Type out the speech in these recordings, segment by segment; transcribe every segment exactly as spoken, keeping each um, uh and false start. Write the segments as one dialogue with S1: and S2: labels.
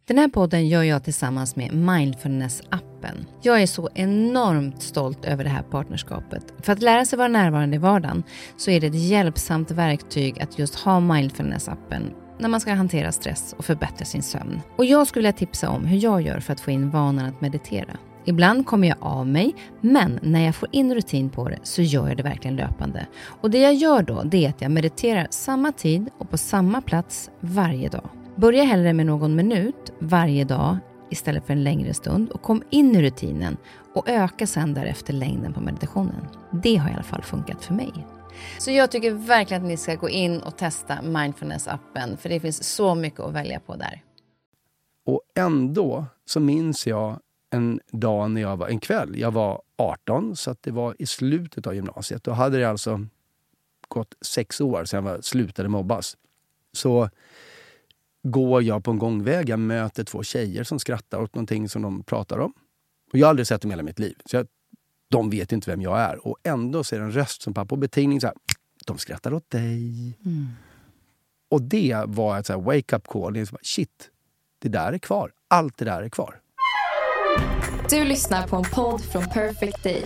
S1: Den här podden gör jag tillsammans med Mindfulness-appen. Jag är så enormt stolt över det här partnerskapet. För att lära sig vara närvarande i vardagen så är det ett hjälpsamt verktyg att just ha Mindfulness-appen när man ska hantera stress och förbättra sin sömn. Och jag skulle vilja tipsa om hur jag gör för att få in vanan att meditera. Ibland kommer jag av mig, men när jag får in rutin på det så gör jag det verkligen löpande. Och det jag gör då, det är att jag mediterar samma tid och på samma plats varje dag. Börja hellre med någon minut varje dag istället för en längre stund och kom in i rutinen och öka sedan därefter längden på meditationen. Det har i alla fall funkat för mig. Så jag tycker verkligen att ni ska gå in och testa Mindfulness-appen, för det finns så mycket att välja på där.
S2: Och ändå så minns jag en dag när jag var en kväll. Jag var arton, så att det var i slutet av gymnasiet. Då hade det alltså gått sex år sedan jag slutade mobbas. Så går jag på en gångväg, jag möter två tjejer som skrattar åt någonting som de pratar om. Och jag har aldrig sett dem i hela mitt liv. Så jag, de vet inte vem jag är. Och ändå ser en röst som pappa på betingning så här, de skrattar åt dig. Mm. Och det var ett så här wake-up call. Det är så bara, shit, det där är kvar. Allt det där är kvar.
S3: Du lyssnar på en podd från Perfect Day.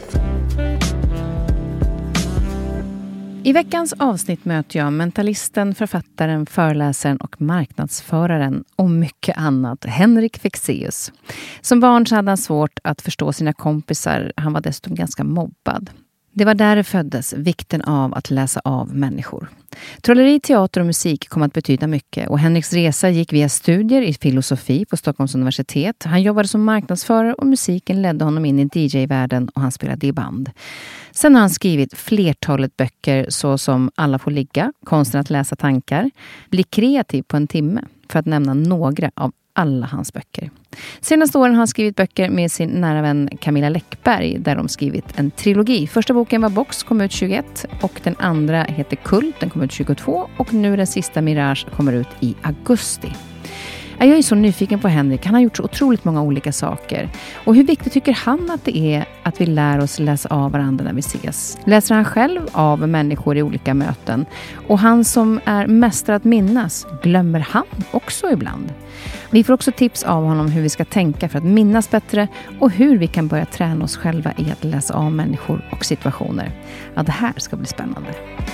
S1: I veckans avsnitt möter jag mentalisten, författaren, föreläsaren och marknadsföraren och mycket annat, Henrik Fexeus. Som barn så hade han svårt att förstå sina kompisar. Han var dessutom ganska mobbad. Det var där det föddes, vikten av att läsa av människor. Trolleri, teater och musik kom att betyda mycket och Henriks resa gick via studier i filosofi på Stockholms universitet. Han jobbade som marknadsförare och musiken ledde honom in i D J-världen och han spelade i band. Sen har han skrivit flertalet böcker såsom Alla får ligga, Konsten att läsa tankar, Bli kreativ på en timme, för att nämna några av alla hans böcker. Senaste åren har han skrivit böcker med sin nära vän Camilla Läckberg där de skrivit en trilogi. Första boken var Box, kom ut tjugoett och den andra heter Kult, den kom ut tjugotvå och nu den sista Mirage kommer ut i augusti. Jag är så nyfiken på Henrik. Han har gjort så otroligt många olika saker. Och hur viktigt tycker han att det är att vi lär oss läsa av varandra när vi ses? Läser han själv av människor i olika möten? Och han som är mästare att minnas, glömmer han också ibland? Vi får också tips av honom hur vi ska tänka för att minnas bättre och hur vi kan börja träna oss själva i att läsa av människor och situationer. Ja, det här ska bli spännande.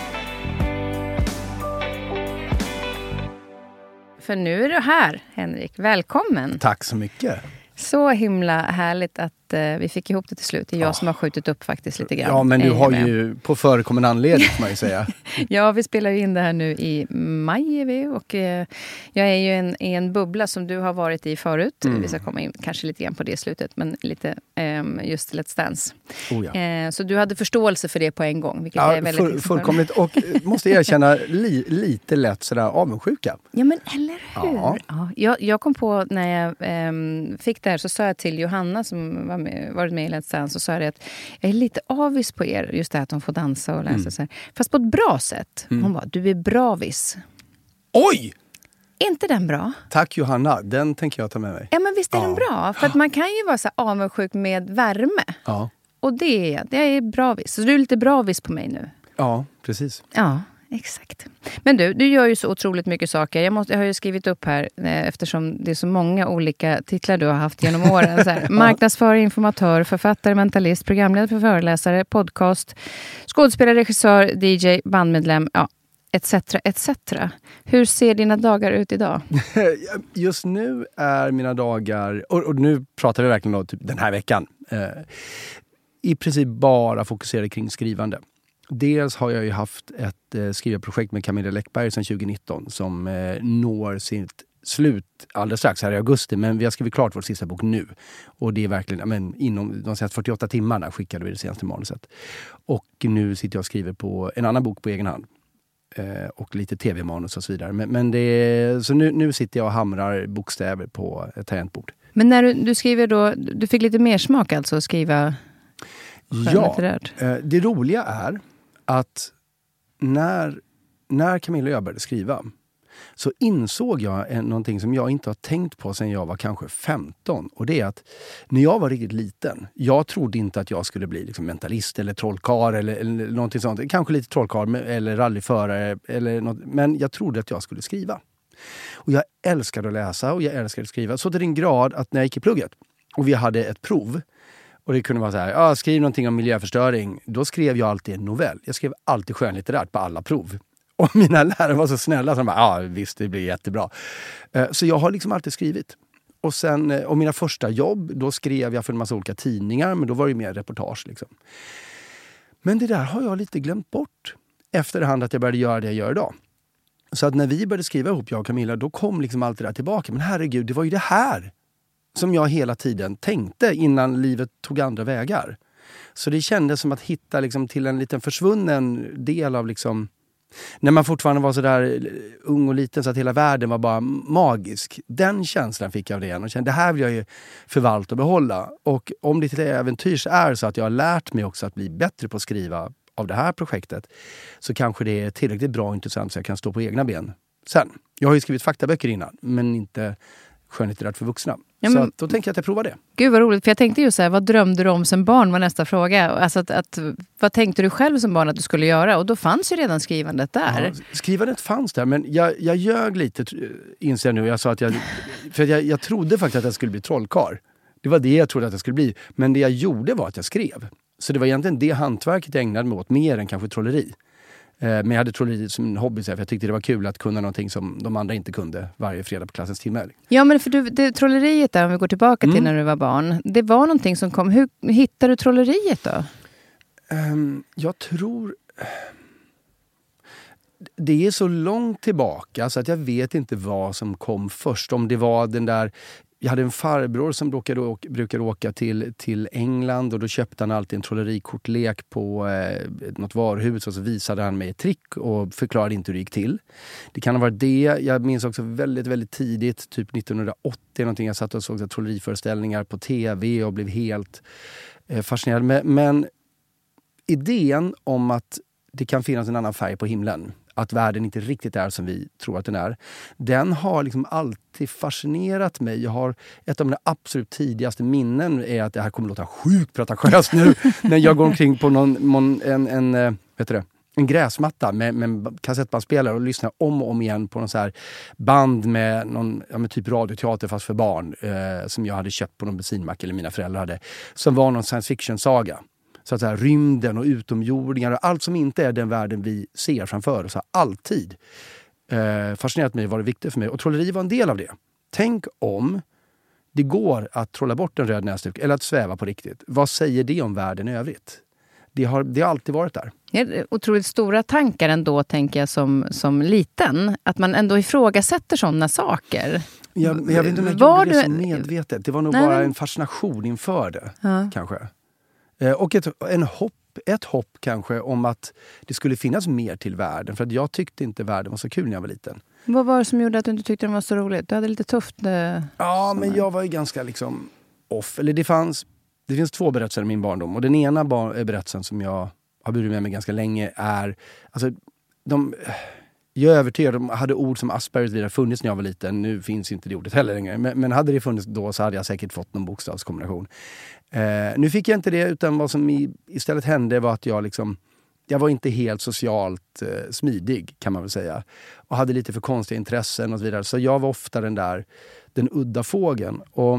S1: För nu är du här, Henrik. Välkommen.
S2: Tack så mycket.
S1: Så himla härligt att uh, vi fick ihop det till slut. Det är jag ja. som har skjutit upp faktiskt lite grann.
S2: Ja, men du har ju på förekommande anledning, får man ju säga.
S1: Ja, vi spelar ju in det här nu i maj är vi, och uh, jag är ju en, i en bubbla som du har varit i förut. Mm. Vi ska komma in kanske lite grann på det i slutet, men lite um, just Let's Dance.
S2: Oh ja.
S1: uh, så du hade förståelse för det på en gång, vilket
S2: ja,
S1: är väldigt
S2: full, fullkomligt. Och måste erkänna li, lite lätt sådär avundsjuka.
S1: Ja, men eller hur?
S2: Ja.
S1: Ja, jag, jag kom på när jag um, fick det här, så sa jag till Johanna som var med, varit med i Let's Dance, så sa jag att jag är lite avis på er, just det här att de får dansa och läsa mm. så här. Fast på ett bra sätt. Mm. Hon bara, du är bravis.
S2: Oj!
S1: Är inte den bra?
S2: Tack Johanna, den tänker jag ta med mig.
S1: Ja, men visst är
S2: ja.
S1: den bra? För att man kan ju vara så här avundsjuk med värme.
S2: Ja.
S1: Och det är jag, det är bravis. Så du är lite bravis på mig nu.
S2: Ja, precis.
S1: Ja. Exakt. Men du, du gör ju så otroligt mycket saker. Jag, måste, jag har ju skrivit upp här, eh, eftersom det är så många olika titlar du har haft genom åren. Så här, marknadsförare, informatör, författare, mentalist, programledare för föreläsare, podcast, skådespelare, regissör, D J, bandmedlem, ja, et cetera, et cetera. Hur ser dina dagar ut idag?
S2: Just nu är mina dagar, och, och nu pratar vi verkligen om typ den här veckan, eh, i princip bara fokuserade kring skrivande. Dels har jag ju haft ett eh, skrivarprojekt med Camilla Läckberg sedan tjugonitton som eh, når sitt slut alldeles strax här i augusti. Men vi har skrivit klart vår sista bok nu. Och det är verkligen, men inom de senaste fyrtioåtta timmarna skickade vi det senaste manuset. Och nu sitter jag och skriver på en annan bok på egen hand. Eh, och lite tv-manus och så vidare. Men, men det är, så nu, nu sitter jag och hamrar bokstäver på ett tangentbord.
S1: Men när du, du skriver då, du fick lite mer smak alltså att skriva skönlitterärt?
S2: Ja, eh, det roliga är att när, när Camilla och jag började skriva så insåg jag en, någonting som jag inte har tänkt på sedan jag var kanske femton. Och det är att när jag var riktigt liten, jag trodde inte att jag skulle bli liksom mentalist eller trollkarl eller, eller någonting sånt. Kanske lite trollkarl eller rallyförare eller något, men jag trodde att jag skulle skriva. Och jag älskade att läsa och jag älskade att skriva. Så till den grad att när jag gick i plugget och vi hade ett prov och det kunde vara så här, ah, skriv någonting om miljöförstöring. Då skrev jag alltid en novell. Jag skrev alltid skönlitterärt på alla prov. Och mina lärare var så snälla som bara, ja ah, visst det blir jättebra. Uh, så jag har liksom alltid skrivit. Och sen, och mina första jobb, då skrev jag för en massa olika tidningar, men då var det mer reportage liksom. Men det där har jag lite glömt bort efterhand att jag började göra det jag gör idag. Så att när vi började skriva ihop, jag och Camilla, då kom liksom allt det där tillbaka. Men herregud, det var ju det här som jag hela tiden tänkte innan livet tog andra vägar. Så det kändes som att hitta liksom till en liten försvunnen del av liksom, när man fortfarande var så där ung och liten så att hela världen var bara magisk. Den känslan fick jag av det igen och kände, det här vill jag ju förvalta och behålla. Och om det till äventyrs är så att jag har lärt mig också att bli bättre på att skriva av det här projektet, så kanske det är tillräckligt bra och intressant så jag kan stå på egna ben sen. Jag har ju skrivit faktaböcker innan, men inte skönlitterärt för vuxna. Ja, men, så att, då tänker jag att jag provar det.
S1: Gud vad roligt, för jag tänkte ju så här, vad drömde du om som barn var nästa fråga. Alltså att, att, vad tänkte du själv som barn att du skulle göra? Och då fanns ju redan skrivandet där.
S2: Ja, skrivandet fanns där, men jag, jag ljög lite, inser jag nu. Jag sa att jag, för jag, jag trodde faktiskt att jag skulle bli trollkarl. Det var det jag trodde att jag skulle bli. Men det jag gjorde var att jag skrev. Så det var egentligen det hantverket jag ägnade mig åt, mer än kanske trolleri. Men jag hade trolleri som en hobby, för jag tyckte det var kul att kunna någonting som de andra inte kunde varje fredag på klassens timme.
S1: Ja, men för du, det, trolleriet där, om vi går tillbaka till mm. när du var barn, det var någonting som kom. Hur hittade du trolleriet då?
S2: Um, jag tror... Det är så långt tillbaka så att jag vet inte vad som kom först. Om det var den där... Jag hade en farbror som brukade åka, brukade åka till, till England och då köpte han alltid en trollerikortlek på eh, något varuhus och så visade han mig ett trick och förklarade inte hur det gick till. Det kan ha varit det. Jag minns också väldigt, väldigt tidigt, typ nittonhundraåttio någonting, jag satt och såg så trolleriföreställningar på tv och blev helt eh, fascinerad. Men, men idén om att det kan finnas en annan färg på himlen, att världen inte riktigt är som vi tror att den är, den har liksom alltid fascinerat mig. Jag har ett av mina absolut tidigaste minnen är att det här kommer låta sjukt pretentiöst nu när jag går omkring på någon, en, en, en, vet du det, en gräsmatta med, med en kassettbandspelare och lyssnar om och om igen på någon så här band med någon, ja, med typ radioteater fast för barn eh, som jag hade köpt på någon bensinmack eller mina föräldrar hade, som var någon science fiction-saga. Så att säga, rymden och utomjordingar och allt som inte är den världen vi ser framför oss har alltid eh, fascinerat mig, var det viktigt för mig. Och trolleri var en del av det. Tänk om det går att trolla bort en röd näsduk eller att sväva på riktigt. Vad säger det om världen i övrigt? Det har, det har alltid varit där.
S1: Ja, otroligt stora tankar ändå, tänker jag, som, som liten. Att man ändå ifrågasätter sådana saker.
S2: Jag, jag vet inte om jag var gjorde det så medvetet. Det var nog Nej. bara en fascination inför det, ja. kanske. Och ett, en hopp, ett hopp kanske om att det skulle finnas mer till världen. För att jag tyckte inte världen var så kul när jag var liten.
S1: Vad var det som gjorde att du inte tyckte den var så roligt? Du hade lite tufft. Det,
S2: ja, men jag var ju ganska liksom off. Eller det fanns, det finns två berättelser i min barndom. Och den ena bar, berättelsen som jag har burit med mig ganska länge är... Alltså, de, jag är övertygad, de hade ord som Aspergers vidare funnits när jag var liten. Nu finns inte det ordet heller längre. Men, men hade det funnits då så hade jag säkert fått någon bokstavskombination. Eh, nu fick jag inte det, utan vad som i, istället hände var att jag liksom... Jag var inte helt socialt eh, smidig, kan man väl säga. Och hade lite för konstiga intressen och så vidare. Så jag var ofta den där, den udda fågeln. Och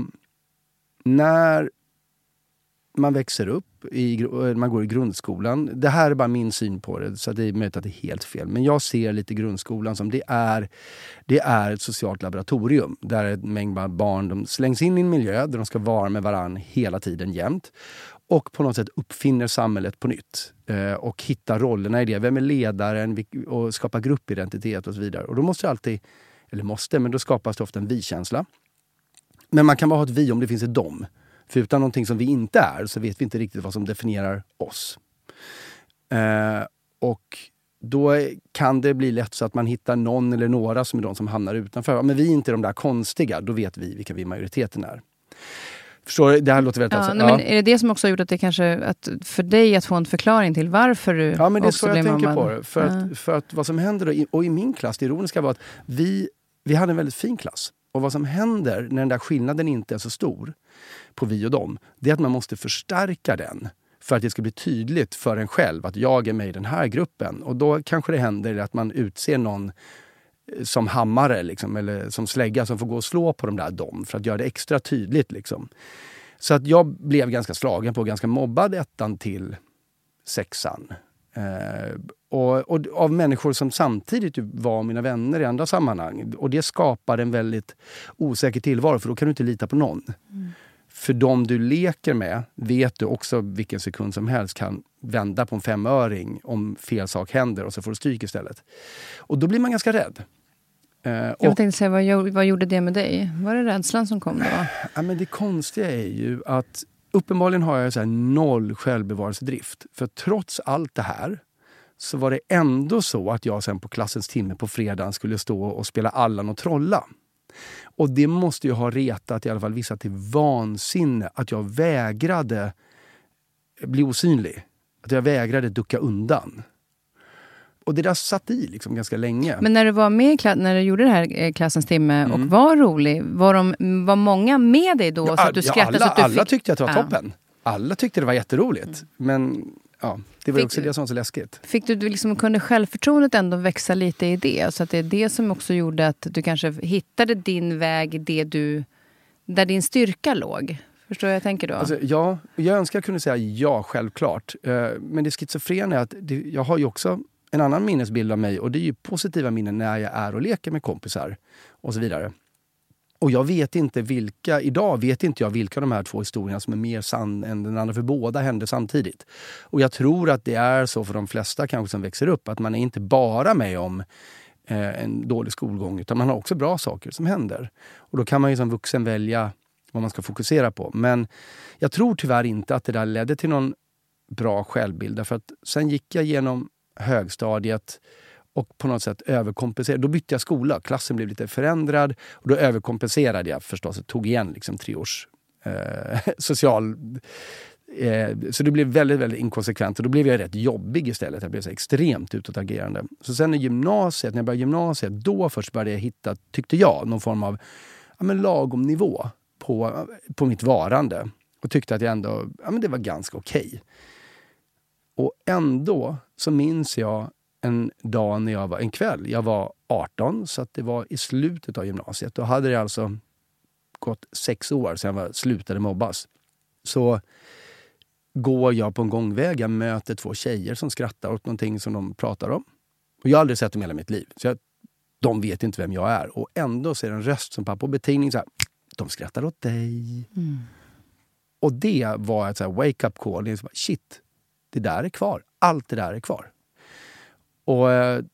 S2: när man växer upp, i, man går i grundskolan. Det här är bara min syn på det, så det är möjligt att det är helt fel. Men jag ser lite grundskolan som det är, det är ett socialt laboratorium. Där en mängd barn, de slängs in i en miljö där de ska vara med varann hela tiden jämt. Och på något sätt uppfinner samhället på nytt. Eh, och hittar rollerna i det. Vem är ledaren? Och skapar gruppidentitet och så vidare. Och då måste det alltid, eller måste, men då skapas det ofta en vi-känsla. Men man kan bara ha ett vi om det finns ett dom. För utan någonting som vi inte är så vet vi inte riktigt vad som definierar oss. Eh, och då kan det bli lätt så att man hittar någon eller några som är de som hamnar utanför. Men vi är inte de där konstiga, då vet vi vilka vi i majoriteten är. Förstår du? Det här låter väldigt...
S1: Ja,
S2: alltså,
S1: nej,
S2: ja.
S1: Men är det det som också har gjort att det kanske... Att för dig att få en förklaring till varför du...
S2: Ja, men det är så jag tänker
S1: mamma.
S2: på det. För, ja. att, för att vad som händer då, och i min klass, det ironiska var att vi, vi hade en väldigt fin klass. Och vad som händer när den där skillnaden inte är så stor på vi och dem, det är att man måste förstärka den för att det ska bli tydligt för en själv att jag är med i den här gruppen. Och då kanske det händer att man utser någon som hammare liksom, eller som slägga som får gå och slå på de där dem för att göra det extra tydligt. Liksom. Så att jag blev ganska slagen på, ganska mobbad ettan till sexan. Eh, och, och av människor som samtidigt var mina vänner i andra sammanhang. Och det skapar en väldigt osäker tillvaro, för då kan du inte lita på någon. Mm. För de du leker med vet du också vilken sekund som helst kan vända på en femöring om fel sak händer och så får du stryk istället. Och då blir man ganska rädd. Eh,
S1: jag
S2: och,
S1: tänkte säga, vad, vad gjorde det med dig? Var det rädslan som kom då?
S2: Ja, men det konstiga är ju att uppenbarligen har jag så här noll självbevarelsedrift. För trots allt det här så var det ändå så att jag sen på klassens timme på fredagen skulle stå och spela Allan och trolla. Och det måste ju ha retat i alla fall vissa till vansinne att jag vägrade bli osynlig. Att jag vägrade ducka undan. Och det där satt i liksom ganska länge.
S1: Men när du var med i klass, när du gjorde det här klassens timme mm. och var rolig, var, de, var många med dig då?
S2: Ja,
S1: så att du skrattade,
S2: alla,
S1: så att du
S2: alla
S1: fick...
S2: tyckte att det var
S1: ja.
S2: toppen. Alla tyckte det var jätteroligt. Mm. Men ja, det var fick, också det som var så läskigt.
S1: Fick du liksom, kunde självförtroendet ändå växa lite i det? Så att det är det som också gjorde att du kanske hittade din väg, det du, där din styrka låg? Förstår jag tänker då?
S2: Alltså, ja, jag önskar kunna säga ja, självklart. Men det schizofrena är att det, jag har ju också en annan minnesbild av mig, och det är ju positiva minnen när jag är och leker med kompisar och så vidare. Och jag vet inte vilka, idag vet inte jag vilka av de här två historierna som är mer sann än den andra, för båda hände samtidigt. Och jag tror att det är så för de flesta kanske som växer upp, att man är inte bara med om eh, en dålig skolgång, utan man har också bra saker som händer. Och då kan man ju som vuxen välja vad man ska fokusera på. Men jag tror tyvärr inte att det där ledde till någon bra självbild, därför att sen gick jag igenom högstadiet och på något sätt överkompenserade. Då bytte jag skola. Klassen blev lite förändrad. Och då överkompenserade jag förstås. Jag tog igen liksom tre års eh, social... Eh, så det blev väldigt, väldigt inkonsekvent. Och då blev jag rätt jobbig istället. Jag blev så extremt utåtagerande. Så sen i gymnasiet, när jag började gymnasiet, då först började jag hitta, tyckte jag, någon form av ja, men lagom nivå på, på mitt varande. Och tyckte att jag ändå, ja men det var ganska okej. Och ändå så minns jag en dag när jag var, en kväll, jag var arton, så att det var i slutet av gymnasiet. Då hade det alltså gått sex år sedan jag slutade mobbas. Så går jag på en gångväg, jag möter två tjejer som skrattar åt någonting som de pratar om. Och jag har aldrig sett dem i hela mitt liv. Så jag, de vet inte vem jag är. Och ändå ser en röst som pappa på betingning så här, de skrattar åt dig. Mm. Och det var ett så här wake-up call. Det är så bara, shit, det där är kvar. Allt det där är kvar. Och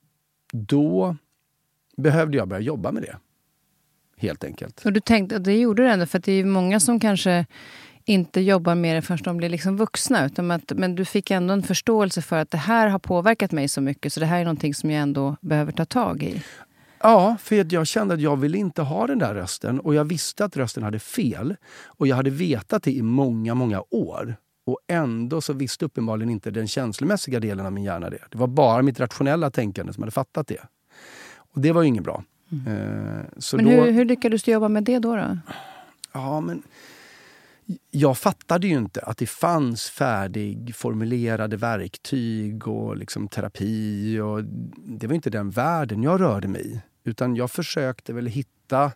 S2: då behövde jag börja jobba med det. Helt enkelt.
S1: Och du tänkte att det gjorde det ändå, för att det är många som kanske inte jobbar med det förrän de blir liksom vuxna. Utan att, men du fick ändå en förståelse för att det här har påverkat mig så mycket, så det här är någonting som jag ändå behöver ta tag i.
S2: Ja, för jag kände att jag ville inte ha den där rösten. Och jag visste att rösten hade fel. Och jag hade vetat det i många, många år. Och ändå så visste uppenbarligen inte den känslomässiga delen av min hjärna det. Det var bara mitt rationella tänkande som hade fattat det. Och det var ju inget bra. Mm. Uh, så
S1: men
S2: då,
S1: hur, hur lyckades du jobba med det då, då?
S2: Ja, men jag fattade ju inte att det fanns färdigformulerade verktyg och liksom terapi. Och det var inte den världen jag rörde mig i. Utan jag försökte väl hitta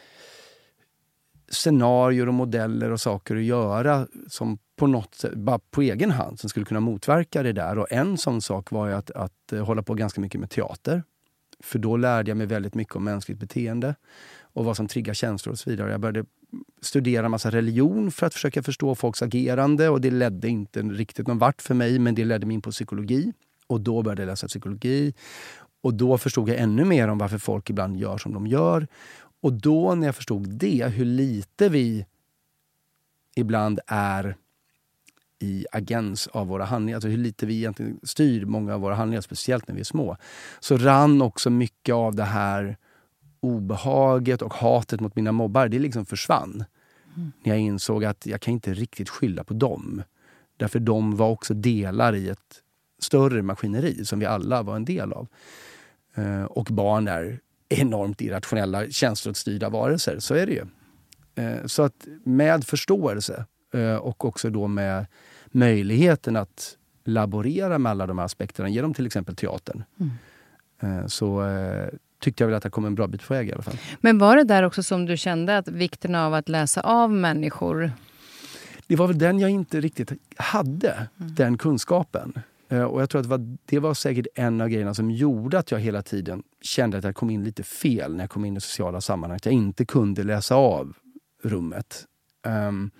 S2: scenarier och modeller och saker att göra som på något sätt, bara på egen hand, som skulle kunna motverka det där. Och en sån sak var ju att, att hålla på ganska mycket med teater. För då lärde jag mig väldigt mycket om mänskligt beteende och vad som triggar känslor och så vidare. Jag började studera en massa religion för att försöka förstå folks agerande, och det ledde inte riktigt någon vart för mig, men det ledde mig in på psykologi. Och då började jag läsa psykologi. Och då förstod jag ännu mer om varför folk ibland gör som de gör. Och då när jag förstod det, hur lite vi ibland är i agens av våra handlingar, alltså hur lite vi egentligen styr många av våra handlingar, speciellt när vi är små, så rann också mycket av det här obehaget och hatet mot mina mobbar, det liksom försvann. Mm. När jag insåg att jag kan inte riktigt skylla på dem. Därför de var också delar i ett större maskineri som vi alla var en del av. Uh, och barn är enormt irrationella, känslostyrda varelser. Så är det ju. Uh, så att med förståelse uh, och också då med möjligheten att laborera med alla de här aspekterna genom till exempel teatern. Mm. Uh, så uh, tyckte jag väl att jag kom en bra bit på väg i alla fall.
S1: Men var det där också som du kände att vikten av att läsa av människor?
S2: Det var väl den jag inte riktigt hade, mm. den kunskapen. Uh, och jag tror att det var, det var säkert en av grejerna som gjorde att jag hela tiden kände att jag kom in lite fel när jag kom in i sociala sammanhang. Att jag inte kunde läsa av rummet. Um,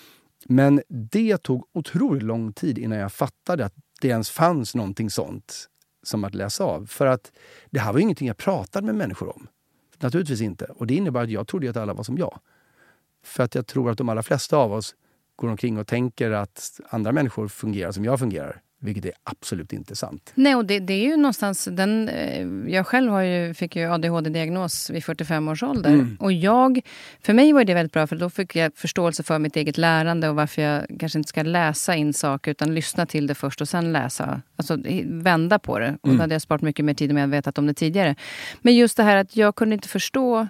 S2: men det tog otroligt lång tid innan jag fattade att det ens fanns någonting sånt som att läsa av. För att det här var ju ingenting jag pratade med människor om. Naturligtvis inte. Och det innebar att jag trodde att alla var som jag. För att jag tror att de allra flesta av oss går omkring och tänker att andra människor fungerar som jag fungerar. Vilket är absolut inte sant.
S1: Nej, och det, det är ju någonstans... Den, jag själv har ju, fick ju A D H D-diagnos vid fyrtiofem års ålder. Mm. Och jag... För mig var det väldigt bra, för då fick jag förståelse för mitt eget lärande och varför jag kanske inte ska läsa in saker utan lyssna till det först och sen läsa. Alltså vända på det. Och mm. då hade jag sparat mycket mer tid om jag hade vetat om det tidigare. Men just det här att jag kunde inte förstå...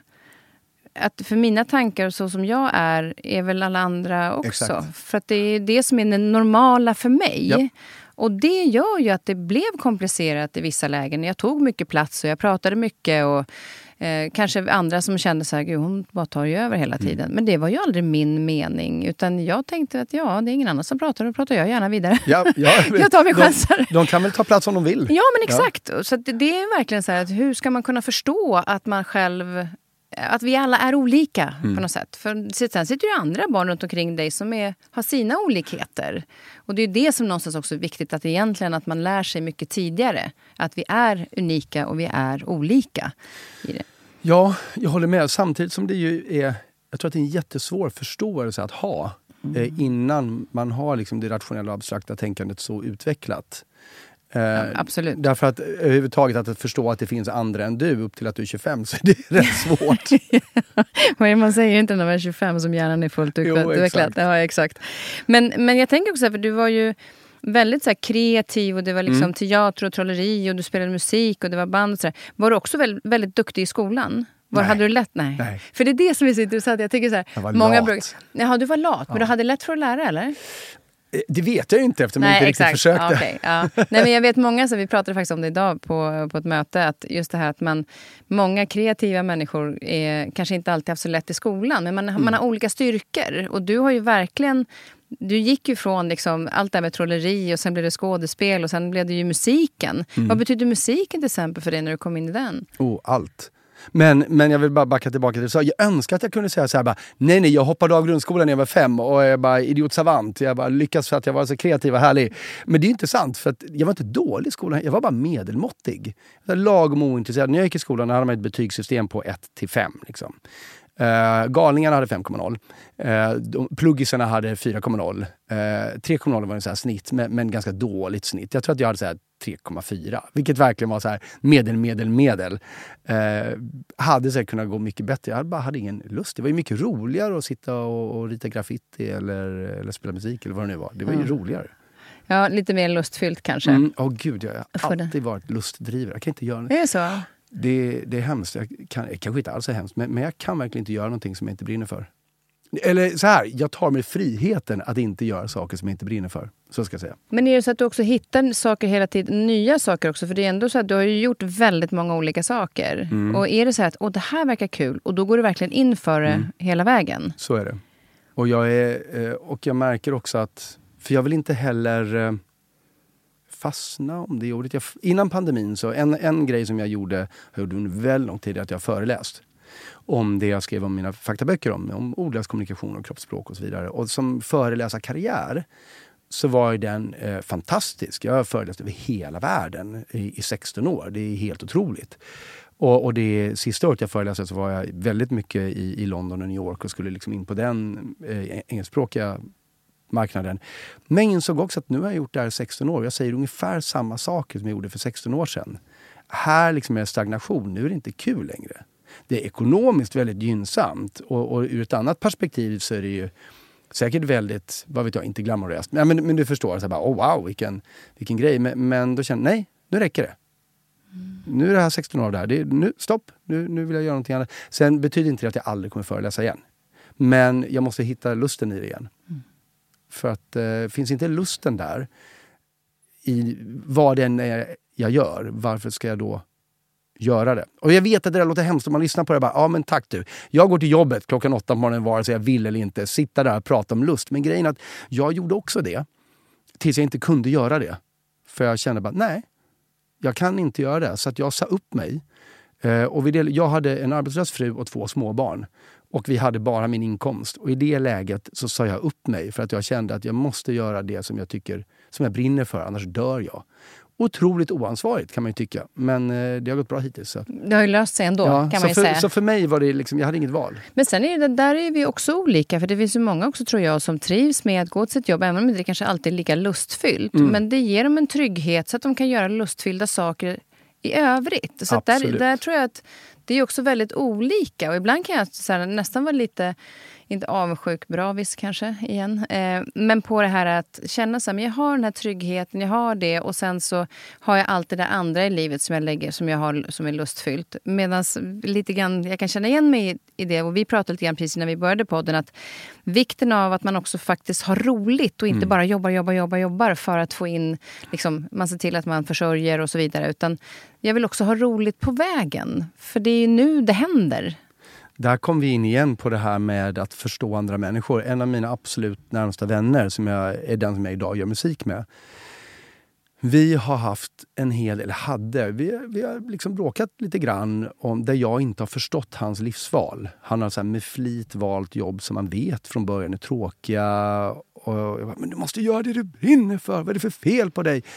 S1: Att för mina tankar så som jag är, är väl alla andra också. Exakt. För att det är det som är det normala för mig. Ja. Och det gör ju att det blev komplicerat i vissa lägen. Jag tog mycket plats och jag pratade mycket och eh, kanske andra som kände så här, gud hon bara tar ju över hela tiden. Mm. Men det var ju aldrig min mening, utan jag tänkte att ja, det är ingen annan som pratar och pratar jag gärna vidare.
S2: Ja, ja,
S1: jag tar mig chanser.
S2: De, de kan väl ta plats om de vill.
S1: Ja, men exakt. Ja. Så det, det är verkligen så här, att hur ska man kunna förstå att man själv... Att vi alla är olika mm. på något sätt. För sen sitter ju andra barn runt omkring dig som är, har sina olikheter. Och det är det som någonstans också är viktigt. Att egentligen att man lär sig mycket tidigare. Att vi är unika och vi är olika i det.
S2: Ja, jag håller med. Samtidigt som det ju är... Jag tror att det är en jättesvår förståelse att ha. Mm. Eh, innan man har liksom det rationella och abstrakta tänkandet så utvecklat.
S1: Ja, absolut.
S2: Därför att överhuvudtaget att förstå att det finns andra än du upp till att du är tjugofem, så det är rätt svårt.
S1: ja, man säger inte när man är tjugofem som hjärnan är fullt utvecklat. Ja, exakt. Men, men jag tänker också, för du var ju väldigt så här kreativ och det var liksom mm. teater och trolleri och du spelade musik och det var band och så där. Var du också väldigt, väldigt duktig i skolan? Var
S2: Nej.
S1: hade du lätt? Nej.
S2: Nej.
S1: För det är det som är så intressant. Jag tycker så här,
S2: jag var
S1: många
S2: lat.
S1: Bruk- Jaha, du var lat, men ja. Du hade lätt för att lära, eller?
S2: Det vet jag inte eftersom jag
S1: Nej,
S2: inte
S1: exakt.
S2: riktigt försökte.
S1: Okay, ja. Nej, men jag vet många, så vi pratade faktiskt om det idag på, på ett möte, att just det här att man, många kreativa människor är, kanske inte alltid haft så lätt i skolan, men man, mm. man har olika styrkor. Och du har ju verkligen, du gick ju från liksom allt det här med trolleri och sen blev det skådespel och sen blev det ju musiken. Mm. Vad betyder musiken till exempel för dig när du kom in i den?
S2: Oh, allt. Men, men jag vill bara backa tillbaka till det. Så jag önskar att jag kunde säga så här bara, nej nej, jag hoppade av grundskolan när jag var fem och jag är bara idiot savant. Jag bara lyckas för att jag var så kreativ och härlig. Men det är inte sant, för att jag var inte dålig i skolan. Jag var bara medelmåttig. Jag var lagom ointresserad. När jag gick i skolan hade man ett betygssystem på ett till fem liksom. Uh, galningarna hade fem komma noll. Uh, pluggisarna hade fyra komma noll. Uh, tre komma noll var en så här snitt, men, men ganska dåligt snitt. Jag tror att jag hade så här tre komma fyra, vilket verkligen var så här medel, medel, medel. Uh, hade så här kunnat gå mycket bättre. Jag bara hade ingen lust. Det var ju mycket roligare att sitta och, och rita graffiti eller, eller spela musik eller vad det nu var. Det var ju mm. roligare.
S1: Ja, lite mer lustfyllt kanske.
S2: Mm. Åh gud, jag har alltid varit lustdrivare. Jag kan inte göra det.
S1: Är det så?
S2: Det, det är hemskt. Jag kan, jag kanske inte alls är hemskt, men, men jag kan verkligen inte göra någonting som jag inte brinner för. Eller så här, jag tar mig friheten att inte göra saker som jag inte brinner för. Så ska jag säga. Men
S1: är det så att du också hittar saker hela tiden, nya saker också? För det är ändå så att du har ju gjort väldigt många olika saker. Mm. Och är det så att, åh, det här verkar kul, och då går du verkligen in för det mm. hela vägen?
S2: Så är det. Och jag, är, och jag märker också att, för jag vill inte heller fastna om det ordet. Jag, innan pandemin så en, en grej som jag gjorde, jag gjorde en väldigt lång tid, att jag föreläst om det jag skrev om mina faktaböcker om, om ordläskommunikation och kroppsspråk och så vidare. Och som föreläsarkarriär så var ju den eh, fantastisk. Jag har föreläst över hela världen i, i sexton år. Det är helt otroligt. Och, och det sista året jag föreläste så var jag väldigt mycket i, i London och New York och skulle liksom in på den eh, engelskspråkiga marknaden. Men jag insåg också att nu har jag gjort det här sexton år. Jag säger ungefär samma saker som jag gjorde för sexton år sedan. Här liksom är stagnation. Nu är det inte kul längre. Det är ekonomiskt väldigt gynnsamt. Och, och ur ett annat perspektiv så är det ju säkert väldigt, vad vet jag, inte glamoröst. Men, men, men du förstår, så här bara, oh wow, vilken, vilken grej. Men, men då känner jag, nej, nu räcker det. Mm. Nu är det här sexton år där. Det är, nu, stopp, nu, nu vill jag göra någonting annat. Sen betyder inte det att jag aldrig kommer föreläsa igen. Men jag måste hitta lusten i det igen. Mm. För att eh, finns inte lusten där i vad den är jag gör, varför ska jag då göra det. Och jag vet att det där låter hemskt om man lyssnar på det. Bara, ja men tack du. Jag går till jobbet klockan åtta på morgonen vare sig jag vill eller inte. Sitta där och prata om lust. Men grejen är att jag gjorde också det. Tills jag inte kunde göra det. För jag kände bara, nej. Jag kan inte göra det. Så att jag sa upp mig. Eh, och vi del- jag hade en arbetslös fru och två småbarn. Och vi hade bara min inkomst. Och i det läget så sa jag upp mig. För att jag kände att jag måste göra det som jag tycker, som jag brinner för. Annars dör jag. Otroligt oansvarigt kan man ju tycka. Men eh, det har gått bra hittills. Så.
S1: Det har ju löst sig ändå,
S2: Ja,
S1: kan
S2: så
S1: man ju
S2: för,
S1: säga.
S2: Så för mig var det liksom, jag hade inget val.
S1: Men sen är det, där är vi också olika. För det finns ju många också, tror jag, som trivs med att gå till sitt jobb. Även om det kanske alltid är lika lustfyllt. Mm. Men det ger dem en trygghet så att de kan göra lustfyllda saker i övrigt. Så att där, där tror jag att det är också väldigt olika. Och ibland kan jag så här, nästan vara lite, inte avundsjuk, bravis kanske igen. Eh, men på det här att känna så här, men jag har den här tryggheten, jag har det. Och sen så har jag allt det där andra i livet som jag lägger, som jag har, som är lustfyllt. Medan lite grann, jag kan känna igen mig i, i det. Och vi pratade lite grann precis när vi började podden, att vikten av att man också faktiskt har roligt och inte mm. bara jobbar, jobbar, jobbar, jobbar för att få in, liksom, man ser till att man försörjer och så vidare. Utan jag vill också ha roligt på vägen. För det är ju nu det händer.
S2: Där kom vi in igen på det här med att förstå andra människor. En av mina absolut närmsta vänner, som jag är den som jag idag gör musik med. Vi har haft en hel, eller hade, vi, vi har liksom bråkat lite grann om där jag inte har förstått hans livsval. Han har så här med flit valt jobb som man vet från början är tråkiga. Och jag bara, men du måste göra det du brinner för, vad är det för fel på dig?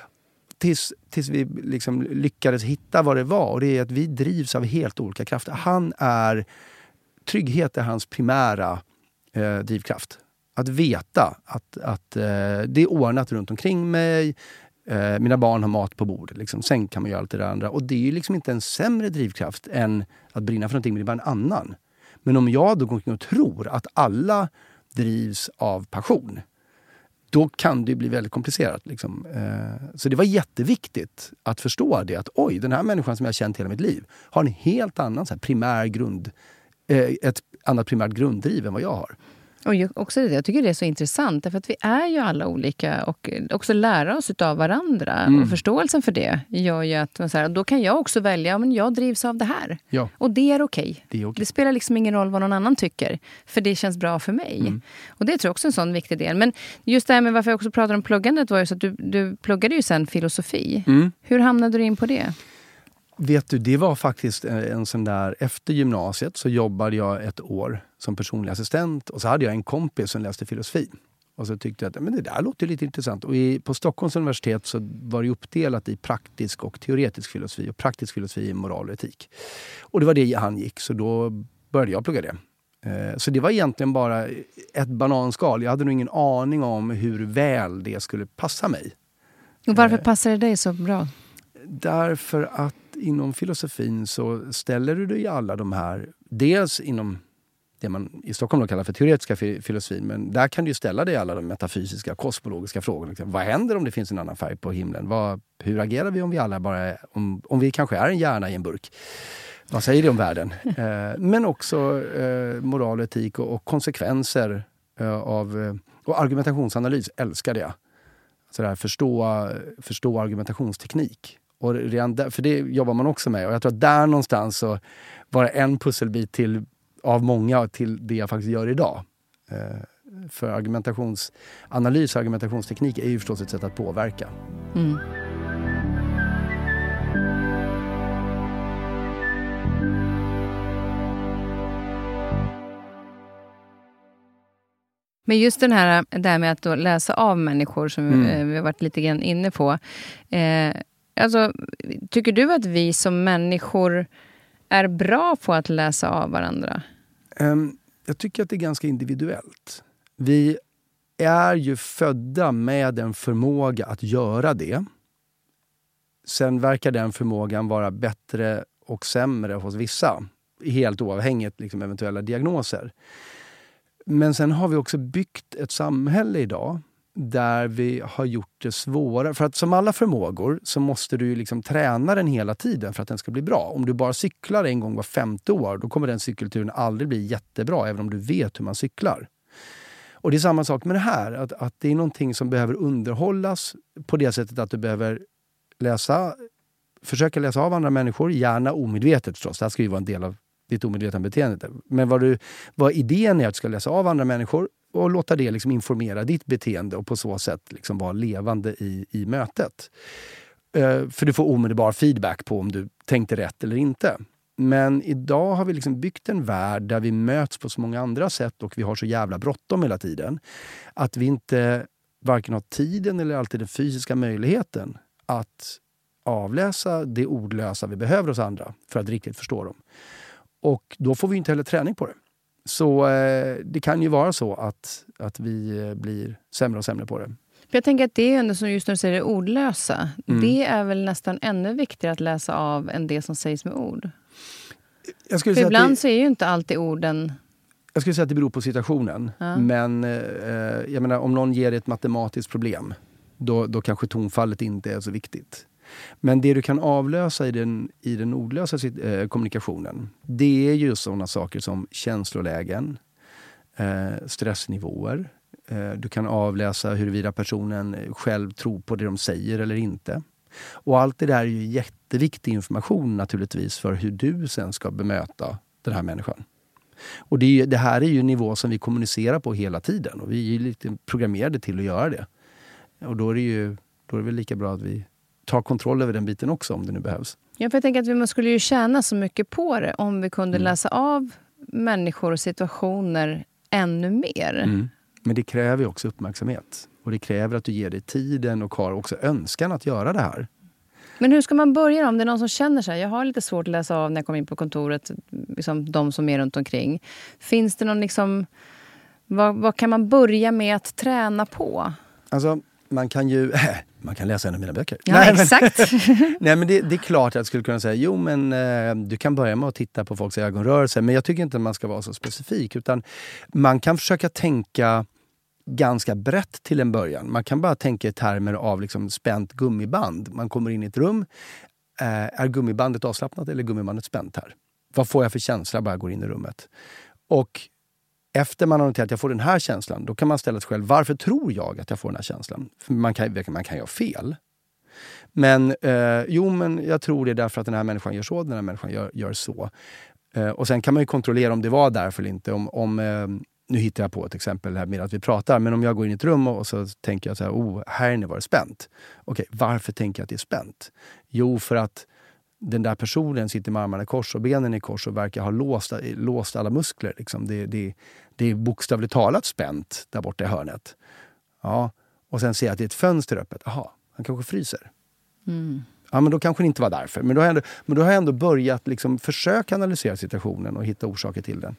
S2: Tills, tills vi liksom lyckades hitta vad det var. Och det är att vi drivs av helt olika krafter. Han är, trygghet är hans primära eh, drivkraft. Att veta att, att eh, det är ordnat runt omkring mig. Eh, mina barn har mat på bordet. Liksom. Sen kan man göra allt det där andra. Och det är ju liksom inte en sämre drivkraft än att brinna för någonting. Men det är bara en annan. Men om jag då går omkring och tror att alla drivs av passion, då kan det bli väldigt komplicerat. Liksom. Så det var jätteviktigt att förstå det. Att oj, den här människan som jag har känt hela mitt liv har en helt annan så här, primär grund, ett annat primärt grunddriv än vad jag har.
S1: Och jag, också det, jag tycker det är så intressant. Därför att vi är ju alla olika. Och också lära oss av varandra. Mm. Och förståelsen för det gör ju att så här, då kan jag också välja, men jag drivs av det här. Ja. Och det är okej. Det är okej. Det spelar liksom ingen roll vad någon annan tycker. För det känns bra för mig. Mm. Och det tror jag också är en sån viktig del. Men just det här med varför jag också pratar om pluggandet var ju så att du, du pluggade ju sen filosofi. Mm. Hur hamnade du in på det?
S2: Vet du, det var faktiskt en sån där, efter gymnasiet så jobbade jag ett år som personlig assistent och så hade jag en kompis som läste filosofi. Och så tyckte jag att men det där låter lite intressant. Och i, på Stockholms universitet så var det uppdelat i praktisk och teoretisk filosofi. Och praktisk filosofi är moral och etik. Och det var det han gick, så då började jag plugga det. Eh, så det var egentligen bara ett bananskal. Jag hade nog ingen aning om hur väl det skulle passa mig.
S1: Och varför eh, passar det dig så bra?
S2: Därför att inom filosofin så ställer du dig i alla de här, dels inom det man i Stockholm då kallar för teoretiska filosofin, men där kan du ju ställa dig i alla de metafysiska, kosmologiska frågorna. Liksom. Vad händer om det finns en annan färg på himlen? Vad, hur agerar vi om vi alla bara är, om, om vi kanske är en hjärna i en burk? Vad säger det om världen? eh, men också eh, moral och etik och, och konsekvenser eh, av, eh, och argumentationsanalys älskade jag. Så där, förstå, förstå argumentationsteknik. Och redan där, för det jobbar man också med. Och jag tror att där någonstans så var det en pusselbit till, av många till det jag faktiskt gör idag. Eh, för argumentationsanalys och argumentationsteknik är ju förstås ett sätt att påverka. Mm.
S1: Men just den här, det här med att då läsa av människor som mm. vi har varit lite grann inne på. Eh, alltså, tycker du att vi som människor är bra på att läsa av varandra?
S2: Um, jag tycker att det är ganska individuellt. Vi är ju födda med en förmåga att göra det. Sen verkar den förmågan vara bättre och sämre hos vissa. Helt oavhängigt liksom, eventuella diagnoser. Men sen har vi också byggt ett samhälle idag där vi har gjort det svårare. För att som alla förmågor så måste du liksom träna den hela tiden för att den ska bli bra. Om du bara cyklar en gång var femte år, då kommer den cykelturen aldrig bli jättebra även om du vet hur man cyklar. Och det är samma sak med det här. Att, att det är någonting som behöver underhållas på det sättet att du behöver läsa försöka läsa av andra människor, gärna omedvetet förstås. Det här ska ju vara en del av ditt omedvetna beteende. Men vad, du, vad idén är att du ska läsa av andra människor och låta det liksom informera ditt beteende och på så sätt liksom vara levande i, i mötet. Uh, för du får omedelbar feedback på om du tänkte rätt eller inte. Men idag har vi liksom byggt en värld där vi möts på så många andra sätt och vi har så jävla bråttom hela tiden. Att vi inte varken har tiden eller alltid den fysiska möjligheten att avläsa det ordlösa vi behöver hos andra för att riktigt förstå dem. Och då får vi inte heller träning på det. Så eh, det kan ju vara så att, att vi eh, blir sämre och sämre på det.
S1: Jag tänker att det är ändå som just när du säger det ordlösa. Mm. Det är väl nästan ännu viktigare att läsa av än det som sägs med ord.
S2: Jag skulle
S1: För
S2: säga
S1: ibland
S2: det,
S1: så är ju inte alltid orden...
S2: Jag skulle säga att det beror på situationen. Ja. Men eh, jag menar, om någon ger ett matematiskt problem, då, då kanske tonfallet inte är så viktigt. Men det du kan avlösa i den, i den ordlösa eh, kommunikationen, det är ju sådana saker som känslolägen, eh, stressnivåer. Eh, du kan avläsa huruvida personen själv tror på det de säger eller inte. Och allt det där är ju jätteviktig information naturligtvis för hur du sen ska bemöta den här människan. Och det, är, det här är ju en nivå som vi kommunicerar på hela tiden. Och vi är ju lite programmerade till att göra det. Och då är det ju då är det väl lika bra att vi tar kontroll över den biten också om det nu behövs.
S1: Ja, för jag tänker att vi skulle ju tjäna så mycket på det om vi kunde mm. läsa av människor och situationer ännu mer.
S2: Mm. Men det kräver ju också uppmärksamhet. Och det kräver att du ger dig tiden och har också önskan att göra det här.
S1: Men hur ska man börja om det är någon som känner sig? Jag har lite svårt att läsa av när jag kommer in på kontoret, liksom de som är runt omkring. Finns det någon liksom, vad, vad kan man börja med att träna på?
S2: Alltså, man kan ju, man kan läsa en av mina böcker.
S1: Ja, nej, exakt.
S2: Men, nej, men det, det är klart att jag skulle kunna säga, jo men eh, du kan börja med att titta på folks ögonrörelser. Men jag tycker inte att man ska vara så specifik, utan man kan försöka tänka ganska brett till en början. Man kan bara tänka i termer av liksom spänt gummiband. Man kommer in i ett rum. Eh, är gummibandet avslappnat eller är gummibandet spänt här? Vad får jag för känsla bara jag går in i rummet? Och efter man har noterat att jag får den här känslan, då kan man ställa sig själv, varför tror jag att jag får den här känslan? För man kan, man kan ju ha fel. Men eh, jo, men jag tror det är därför att den här människan gör så, den här människan gör, gör så. Eh, och sen kan man ju kontrollera om det var därför eller inte. Om, om eh, nu hittar jag på ett exempel här med att vi pratar. Men om jag går in i ett rum och så tänker jag så här, oh, här inne var det spänt. Okej, varför tänker jag att det är spänt? Jo, för att den där personen sitter med armarna i kors och benen i kors och verkar ha låst, låst alla muskler. Liksom. Det, det, det är bokstavligt talat spänt där borta i hörnet. Ja, och sen ser jag att det är ett fönster öppet. Jaha, han kanske fryser. Mm. Ja, men då kanske det inte var därför. Men då har jag ändå, men då har jag ändå börjat liksom försöka analysera situationen och hitta orsaker till den.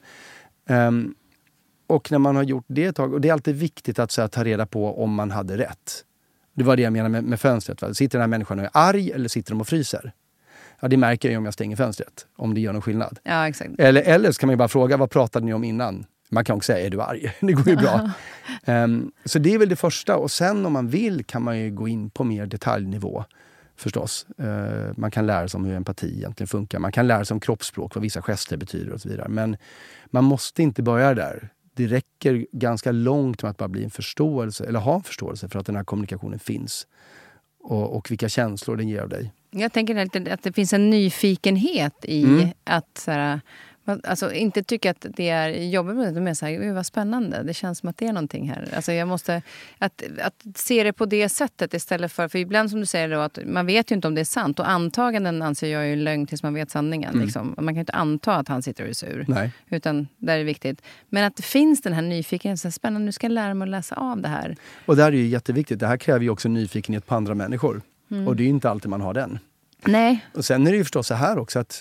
S2: Um, Och när man har gjort det ett tag, och det är alltid viktigt att så här, ta reda på om man hade rätt. Det var det jag menade med, med fönstret. Va? Sitter den här människan och är arg eller sitter de och fryser? Ja, det märker jag ju om jag stänger fönstret. Om det gör någon skillnad.
S1: Ja, exakt.
S2: Eller, eller så kan man ju bara fråga, vad pratade ni om innan? Man kan också säga, är du arg? Det går ju bra. um, så det är väl det första. Och sen om man vill kan man ju gå in på mer detaljnivå. Förstås. Uh, man kan lära sig om hur empati egentligen funkar. Man kan lära sig om kroppsspråk, vad vissa gester betyder och så vidare. Men man måste inte börja där. Det räcker ganska långt med att bara bli en förståelse, eller ha en förståelse för att den här kommunikationen finns. Och, och vilka känslor den ger av dig.
S1: Jag tänker att det finns en nyfikenhet i mm. att så här, alltså, inte tycka att det är jobbigt, men så här, vad spännande. Det känns som att det är någonting här. Alltså, jag måste att, att se det på det sättet istället för, för ibland som du säger då, att man vet ju inte om det är sant. Och antaganden anser jag är ju lögn tills man vet sanningen. Mm. Liksom. Man kan ju inte anta att han sitter och är sur.
S2: Nej. Utan
S1: det är viktigt. Men att det finns den här nyfikenheten, spännande, nu ska jag lära mig att läsa av det här.
S2: Och det här är ju jätteviktigt. Det här kräver ju också nyfikenhet på andra människor. Mm. Och det är ju inte alltid man har den.
S1: Nej.
S2: Och sen är det ju förstås så här också att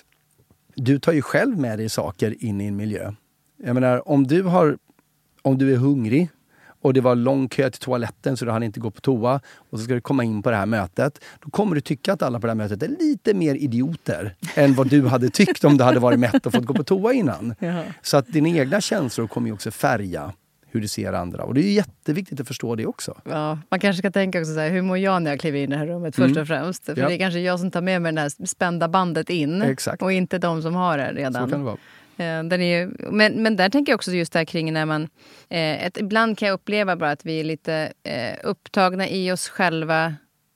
S2: du tar ju själv med dig saker in i en miljö. Jag menar, om du, har, om du är hungrig och det var lång kö till toaletten så du hann inte gå på toa och så ska du komma in på det här mötet, då kommer du tycka att alla på det här mötet är lite mer idioter än vad du hade tyckt om du hade varit mätt och fått gå på toa innan. Jaha. Så att dina egna känslor kommer ju också färga hur du ser andra. Och det är ju jätteviktigt att förstå det också.
S1: Ja, man kanske ska tänka också så här, hur mår jag när jag kliver in i det här rummet först mm. och främst? För ja. Det är kanske jag som tar med mig det här spända bandet in.
S2: Exakt.
S1: Och inte de som har det redan.
S2: Så kan det vara.
S1: Den är ju, men, men där tänker jag också just det här kring när man eh, ett, ibland kan jag uppleva bara att vi är lite eh, upptagna i oss själva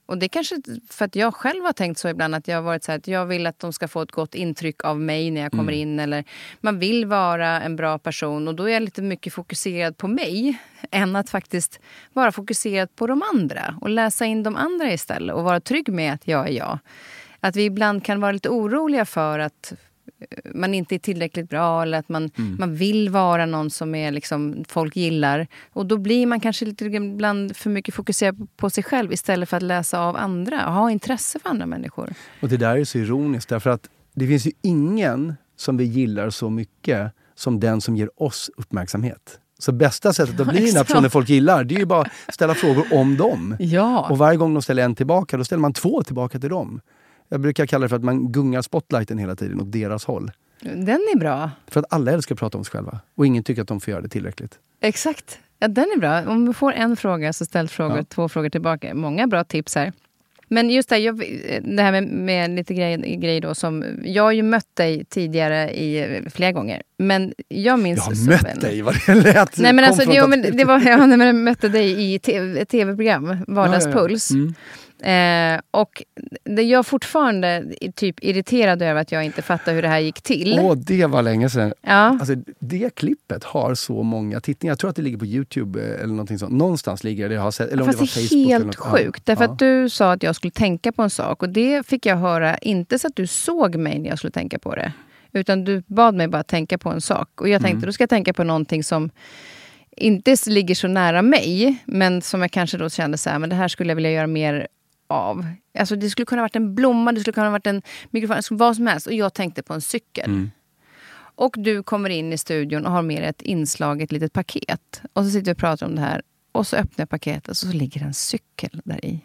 S1: och det är kanske för att jag själv har tänkt så ibland att jag har varit så här att jag vill att de ska få ett gott intryck av mig när jag kommer mm. in, eller man vill vara en bra person, och då är jag lite mycket fokuserad på mig än att faktiskt vara fokuserad på de andra och läsa in de andra istället och vara trygg med att jag är jag. Att vi ibland kan vara lite oroliga för att man inte är tillräckligt bra, eller att man, mm. man vill vara någon som är liksom, folk gillar. Och då blir man kanske lite ibland för mycket fokuserad på sig själv istället för att läsa av andra och ha intresse för andra människor. Och
S2: det där är så ironiskt, därför att det finns ju ingen som vi gillar så mycket som den som ger oss uppmärksamhet. Så bästa sättet att bli den här personen folk gillar, det är ju bara att ställa frågor om dem.
S1: Ja.
S2: Och varje gång de ställer en tillbaka, då ställer man två tillbaka till dem. Jag brukar kalla det för att man gungar spotlighten hela tiden åt deras håll.
S1: Den är bra.
S2: För att alla älskar att prata om sig själva. Och ingen tycker att de får göra det tillräckligt.
S1: Exakt. Ja, den är bra. Om vi får en fråga så ställ frågor, ja. två frågor tillbaka. Många bra tips här. Men just det, jag, det här med, med lite grejer grej då som... Jag har ju mött dig tidigare i flera gånger. Men jag minns...
S2: Jag har mött en, dig, vad det lät.
S1: Nej, men alltså, jo, men det var, ja, när jag mötte dig i ett tv-program, Vardagspuls. Ja, ja, ja. Mm. Eh, och det jag fortfarande är typ irriterad över att jag inte fattar hur det här gick till.
S2: Åh, det var länge sedan.
S1: Ja.
S2: Alltså, det klippet har så många tittningar. Jag tror att det ligger på YouTube eller någonting sånt. Någonstans ligger det. Jag har sett, eller om
S1: Fast
S2: det var
S1: det är
S2: Facebook
S1: helt
S2: eller något.
S1: sjukt. Därför ja. att du sa att jag skulle tänka på en sak. Och det fick jag höra, inte så att du såg mig när jag skulle tänka på det. Utan du bad mig bara tänka på en sak. Och jag tänkte, mm. då ska jag tänka på någonting som inte ligger så nära mig. Men som jag kanske då kände så här, men det här skulle jag vilja göra mer av. Alltså det skulle kunna ha varit en blomma, det skulle kunna ha varit en mikrofon, vad som helst. Och jag tänkte på en cykel. Mm. Och du kommer in i studion och har med ett inslag, ett litet paket. Och så sitter vi och pratar om det här. Och så öppnar jag paketet och så ligger en cykel där i.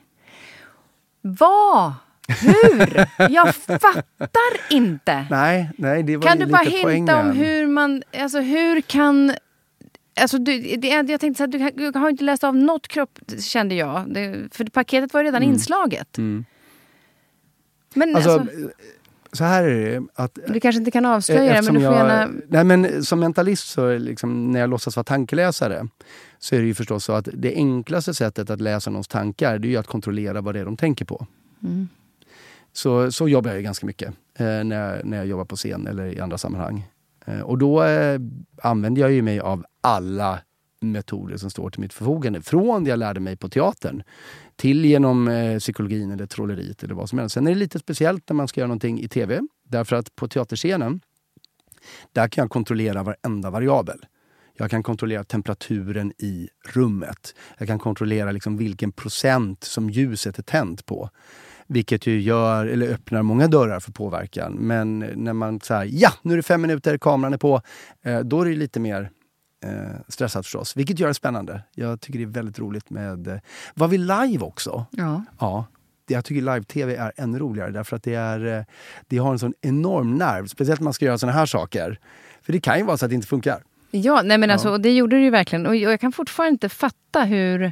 S1: Vad? Hur? Jag fattar inte.
S2: Nej, nej, det var
S1: kan
S2: ju
S1: du bara
S2: lite
S1: hinta
S2: poängen.
S1: om hur man, alltså hur kan... Alltså du, det, jag tänkte så att du, du har inte läst av något kropp, kände jag. Det, för paketet var redan mm. inslaget. Mm. Men
S2: alltså,
S1: alltså,
S2: så här är det. Att,
S1: du kanske inte kan avslöja det, men du får
S2: jag,
S1: gärna...
S2: Nej, men som mentalist så liksom, när jag låtsas vara tankeläsare så är det ju förstås så att det enklaste sättet att läsa någons tankar, det är ju att kontrollera vad det är de tänker på. Mm. Så, så jobbar jag ju ganska mycket eh, när, när jag jobbar på scen eller i andra sammanhang. Eh, och då eh, använder jag ju mig av alla metoder som står till mitt förfogande. Från det jag lärde mig på teatern till genom eh, psykologin eller trolleriet eller vad som helst. Sen är det lite speciellt när man ska göra någonting i tv. Därför att på teaterscenen där kan jag kontrollera varenda variabel. Jag kan kontrollera temperaturen i rummet. Jag kan kontrollera liksom vilken procent som ljuset är tänt på. Vilket ju gör, eller öppnar många dörrar för påverkan. Men när man säger, ja, nu är det fem minuter, kameran är på. Eh, då är det lite mer eh, stressat förstås. Vilket gör det spännande. Jag tycker det är väldigt roligt med... Eh, var vi live också?
S1: Ja.
S2: Ja. Jag tycker live-tv är ännu roligare. Därför att det, är, det har en sån enorm nerv. Speciellt när man ska göra såna här saker. För det kan ju vara så att det inte funkar.
S1: Ja, nej men alltså, ja. det gjorde det ju verkligen. Och jag kan fortfarande inte fatta hur...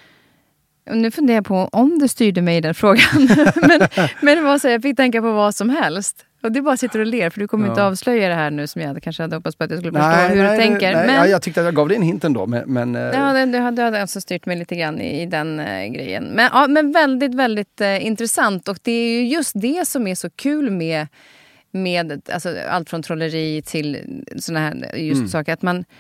S1: Och nu funderar jag på om det styrde mig i den frågan. men, men det var så, jag fick tänka på vad som helst. Och du bara sitter och ler, för du kommer ja. inte avslöja det här nu som jag kanske hade hoppats på att jag skulle förstå nej, hur nej, du tänker.
S2: Nej,
S1: men,
S2: ja, jag tyckte att jag gav dig en hint ändå. Men, men,
S1: ja, du hade, hade alltså styrt mig lite grann i, i den uh, grejen. Men, ja, men väldigt, väldigt uh, intressant. Och det är ju just det som är så kul med, med alltså, allt från trolleri till såna här just mm. saker. Att man...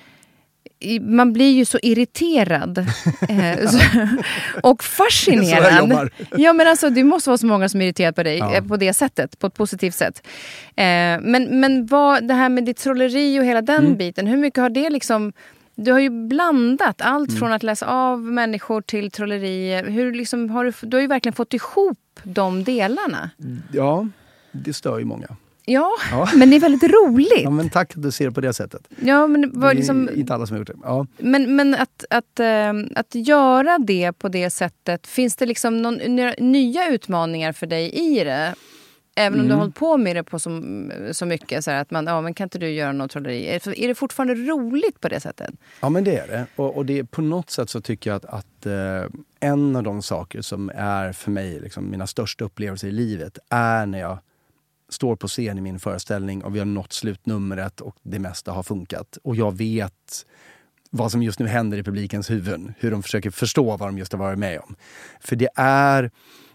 S1: Man blir ju så irriterad eh, så, och fascinerad. Ja, men alltså, det måste vara så många som är irriterade på dig ja. eh, på det sättet, på ett positivt sätt. Eh, men men vad, det här med ditt trolleri och hela den mm. biten, hur mycket har det liksom... Du har ju blandat allt mm. från att läsa av människor till trolleri. Hur liksom, har du, du har ju verkligen fått ihop de delarna.
S2: Ja, det stör ju många.
S1: Ja, ja, men det är väldigt roligt.
S2: Ja, men tack att du ser det på det sättet.
S1: Ja, men det var liksom...
S2: Det är inte alla som har gjort det. Ja.
S1: Men, men att, att, äh, att göra det på det sättet, finns det liksom någon, nya utmaningar för dig i det? Även om mm. du har hållit på med det på så, så mycket. Så här, att man, ja, men kan inte du göra något trolleri? Är, är det fortfarande roligt på det sättet?
S2: Ja, men det är det. Och, och det är, på något sätt så tycker jag att, att äh, en av de saker som är för mig liksom, mina största upplevelser i livet är när jag står på scen i min föreställning och vi har nått slutnumret och det mesta har funkat. Och jag vet vad som just nu händer i publikens huvuden. Hur de försöker förstå vad de just har varit med om. För det är...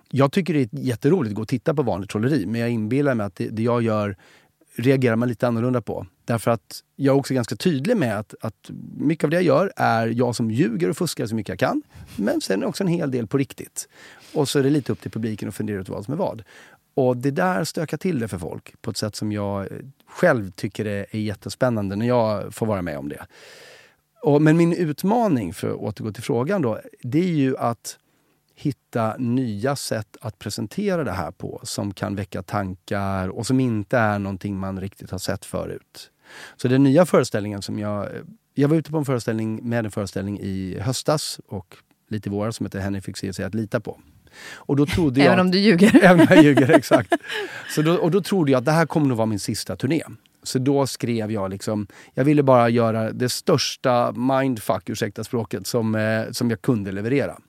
S2: jag tycker det är jätteroligt att gå och titta på vanligt trolleri. Men jag inbillar mig att det, det jag gör reagerar man lite annorlunda på. Därför att jag är också ganska tydlig med att, att mycket av det jag gör är jag som ljuger och fuskar så mycket jag kan. Men sen också en hel del på riktigt. Och så är det lite upp till publiken att fundera ut vad som är vad. Och det där stökar till det för folk på ett sätt som jag själv tycker är jättespännande när jag får vara med om det. Och, men min utmaning, för att återgå till frågan då, det är ju att hitta nya sätt att presentera det här på som kan väcka tankar och som inte är någonting man riktigt har sett förut. Så den nya föreställningen som jag... Jag var ute på en föreställning med en föreställning i höstas och lite i våras som heter Henrik Fexeus att lita på. Och då trodde jag...
S1: Även om du ljuger.
S2: Även om jag ljuger, exakt. Så då, och då trodde jag att det här kommer att vara min sista turné. Så då skrev jag liksom... Jag ville bara göra det största mindfuck, ursäkta språket, som, eh, som jag kunde leverera.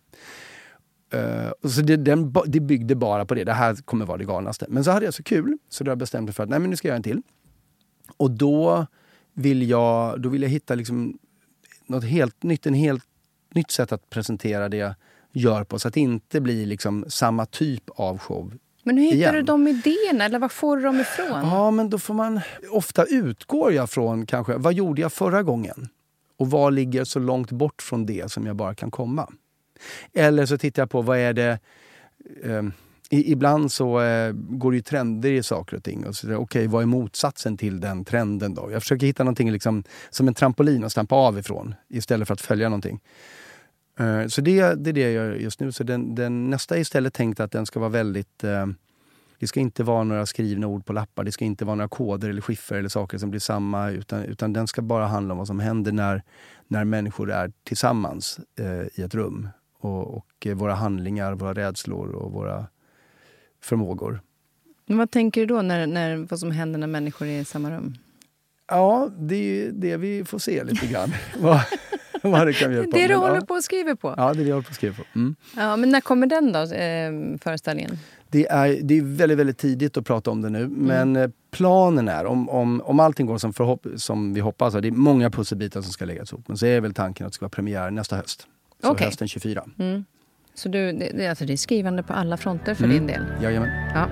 S2: Uh, så det, den, det byggde bara på det. Det här kommer vara det galnaste. Men så hade jag så kul, så då bestämde jag för att nej, men nu ska jag göra en till. Och då vill jag, då vill jag hitta liksom något helt nytt, en helt nytt sätt att presentera det jag gör på. Så att det inte blir liksom samma typ av show.
S1: Men hur hittar
S2: igen.
S1: du de idéerna? Eller var får du dem ifrån?
S2: Ja, men då får man... Ofta utgår jag från kanske, vad gjorde jag förra gången? Och vad ligger så långt bort från det som jag bara kan komma? Eller så tittar jag på vad är det... Eh, i, ibland så eh, går det ju trender i saker och ting. Och så, okej, okay, vad är motsatsen till den trenden då? Jag försöker hitta någonting liksom, som en trampolin att stampa av ifrån. Istället för att följa någonting. Eh, så det, det är det jag gör just nu. Så den, den, nästa är istället tänkt att den ska vara väldigt... Eh, det ska inte vara några skrivna ord på lappar. Det ska inte vara några koder eller skiffer eller saker som blir samma. Utan, utan den ska bara handla om vad som händer när, när människor är tillsammans eh, i ett rum. Och, och våra handlingar, våra rädslor och våra förmågor.
S1: Men vad tänker du då när, när, vad som händer när människor är i samma rum?
S2: Ja, det är det vi får se lite grann. vad, vad det kan vi
S1: Det är det du
S2: men,
S1: håller
S2: ja.
S1: på att skriva på?
S2: Ja, det är det jag håller på att skriva på. Mm.
S1: Ja, men när kommer den då, eh, föreställningen?
S2: Det är, det är väldigt, väldigt tidigt att prata om det nu. Men mm. planen är, om, om, om allting går som, förhopp- som vi hoppas, det är många pusselbitar som ska läggas ihop. Men så är väl tanken att det ska vara premiär nästa höst. Så okay. hösten tjugofyra. Mm.
S1: Så du, det, alltså det är skrivande på alla fronter för
S2: mm.
S1: din del?
S2: Jajamän.
S1: Ja.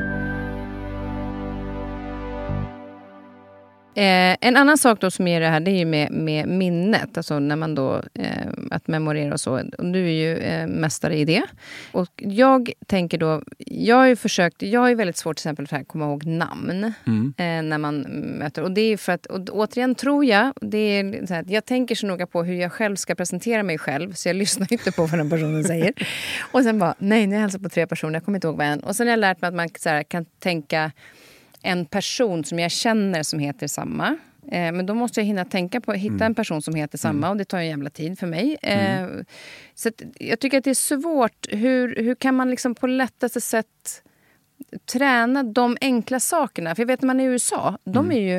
S1: Eh, en annan sak då som är det här, det är ju med, med minnet. Alltså när man då, eh, att memorera och så. Och du är ju eh, mästare i det. Och jag tänker då, jag har ju försökt, jag har ju väldigt svårt till exempel för att komma ihåg namn. Mm. Eh, när man möter. Och det är för att, och återigen tror jag, det är så här, jag tänker så noga på hur jag själv ska presentera mig själv. Så jag lyssnar inte på vad den personen säger. Och sen bara, nej, nu har jag hälsat på tre personer, jag kommer inte ihåg vad en. Och sen har jag lärt mig att man så här, kan tänka en person som jag känner som heter samma. Eh, men då måste jag hinna tänka på att hitta mm. en person som heter samma. Mm. Och det tar en jävla tid för mig. Eh, mm. Så att jag tycker att det är svårt. Hur, hur kan man liksom på lättaste sätt träna de enkla sakerna? För jag vet att man är i U S A. De mm. är ju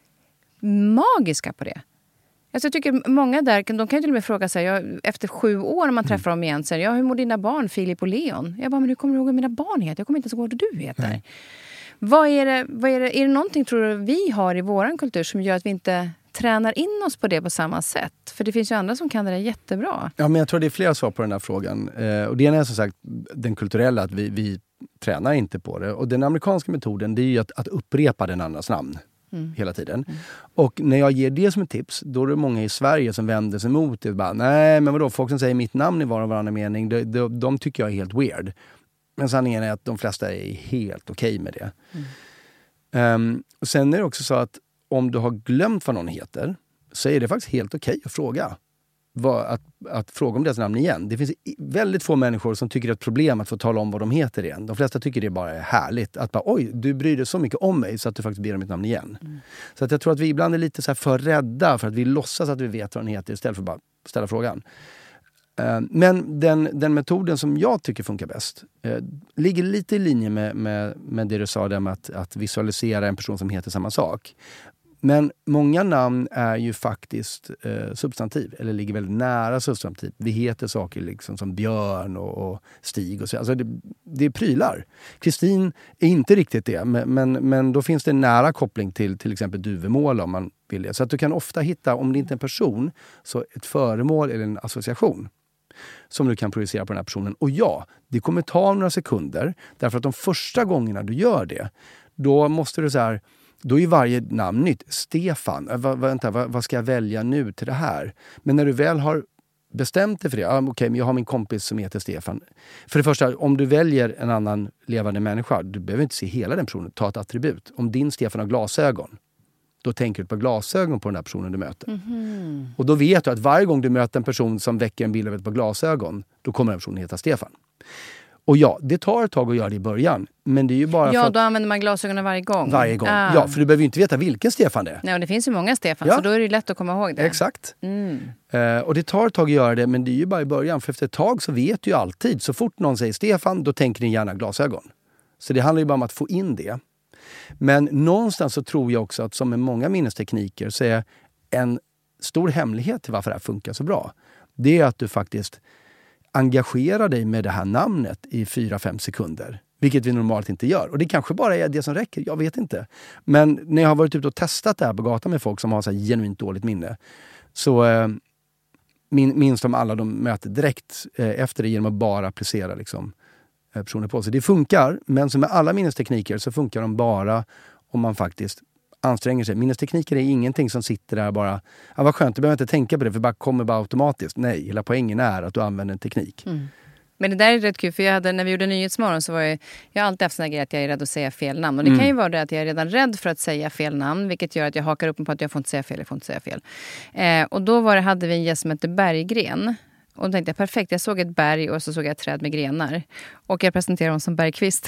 S1: magiska på det. Alltså jag tycker många där, de kan ju till och med fråga sig, jag, efter sju år när man träffar mm. dem igen, så här, ja, hur mår dina barn, Filip och Leon? Jag bara, men hur kommer du ihåg vad mina barn heter? Jag kommer inte ens ihåg vad du heter. Nej. Vad är det, vad är det, är det någonting tror du vi har i våran kultur som gör att vi inte tränar in oss på det på samma sätt? För det finns ju andra som kan det där jättebra. Ja, men
S2: jag tror det är flera svar på den här frågan. Eh, och det ena är som sagt den kulturella, att vi, vi tränar inte på det. Och den amerikanska metoden, det är ju att, att upprepa den andras namn. Mm. Hela tiden. Mm. Och när jag ger det som ett tips, då är det många i Sverige som vänder sig emot det. Bara, nej, men vadå? Folk som säger mitt namn i var och varannan mening, de, de, de tycker jag är helt weird. Men sanningen är att de flesta är helt okej med det. Mm. Um, och sen är det också så att om du har glömt vad någon heter, så är det faktiskt helt okej att fråga. Vad, att, att fråga om deras namn igen. Det finns väldigt få människor som tycker det är ett problem att få tala om vad de heter igen. De flesta tycker det bara är härligt. Att bara, oj, du bryr dig så mycket om mig så att du faktiskt ber om mitt namn igen. Mm. Så att jag tror att vi ibland är lite så här för rädda för att vi låtsas att vi vet vad den heter istället för att bara ställa frågan. Uh, men den, den metoden som jag tycker funkar bäst uh, ligger lite i linje med, med, med det du sa där med att, att visualisera en person som heter samma sak. Men många namn är ju faktiskt eh, substantiv, eller ligger väldigt nära substantiv. Vi heter saker liksom som Björn och, och Stig och så. Alltså det, det är prylar. Kristin är inte riktigt det, men, men, men då finns det en nära koppling till till exempel duvemål om man vill det. Så att du kan ofta hitta, om det inte är en person, så ett föremål eller en association. som du kan projicera på den här personen. Och ja, det kommer ta några sekunder. Därför att de första gångerna du gör det, då måste du så här, då är ju varje namn nytt. Stefan, äh, vänta, vad, vad ska jag välja nu till det här? Men när du väl har bestämt dig för det, ah, okej, okay, men jag har min kompis som heter Stefan. För det första, om du väljer en annan levande människa, du behöver inte se hela den personen, ta ett attribut. Om din Stefan har glasögon, då tänker du på glasögon på den här personen du möter. Mm-hmm. Och då vet du att varje gång du möter en person som väcker en bild av ett par glasögon, då kommer den personen heta Stefan. Och ja, det tar ett tag att göra det i början. Men det är ju bara
S1: ja,
S2: för att...
S1: då använder man glasögonen varje gång.
S2: Varje gång,
S1: ah.
S2: ja. För du behöver ju inte veta vilken Stefan det är.
S1: Nej, och det finns ju många Stefan,
S2: ja.
S1: Så då är det lätt att komma ihåg det.
S2: Exakt.
S1: Mm.
S2: Uh, och det tar ett tag att göra det, men det är ju bara i början. För efter ett tag så vet du ju alltid. Så fort någon säger Stefan, då tänker ni gärna glasögon. Så det handlar ju bara om att få in det. Men någonstans så tror jag också att som med många minnestekniker så är en stor hemlighet till varför det här funkar så bra. Det är att du faktiskt engagerar dig med det här namnet i fyra fem sekunder. Vilket vi normalt inte gör. Och det kanske bara är det som räcker, jag vet inte. Men när jag har varit ute och testat det här på gatan med folk som har så här genuint dåligt minne, så eh, min, minns de alla de möter direkt eh, efter det genom att bara applicera liksom, eh, personer på sig. Det funkar, men som med alla minnestekniker så funkar de bara om man faktiskt anstränger sig. Minnestekniker är ingenting som sitter där bara, ja, vad skönt, du behöver inte tänka på det för det bara kommer bara automatiskt. Nej, hela poängen är att du använder en teknik.
S1: Mm. Men det där är rätt kul, för jag hade, när vi gjorde Nyhetsmorgon så var jag, jag har alltid haft sån här grej att jag är rädd att säga fel namn. Och det mm. kan ju vara det att jag är redan rädd för att säga fel namn, vilket gör att jag hakar upp mig på att jag får inte säga fel, jag får inte säga fel. Eh, och då var det, hade vi en gäst som hette Berggren. Och då tänkte jag, perfekt, jag såg ett berg och så såg jag ett träd med grenar. Och jag presenterade honom som Bergqvist.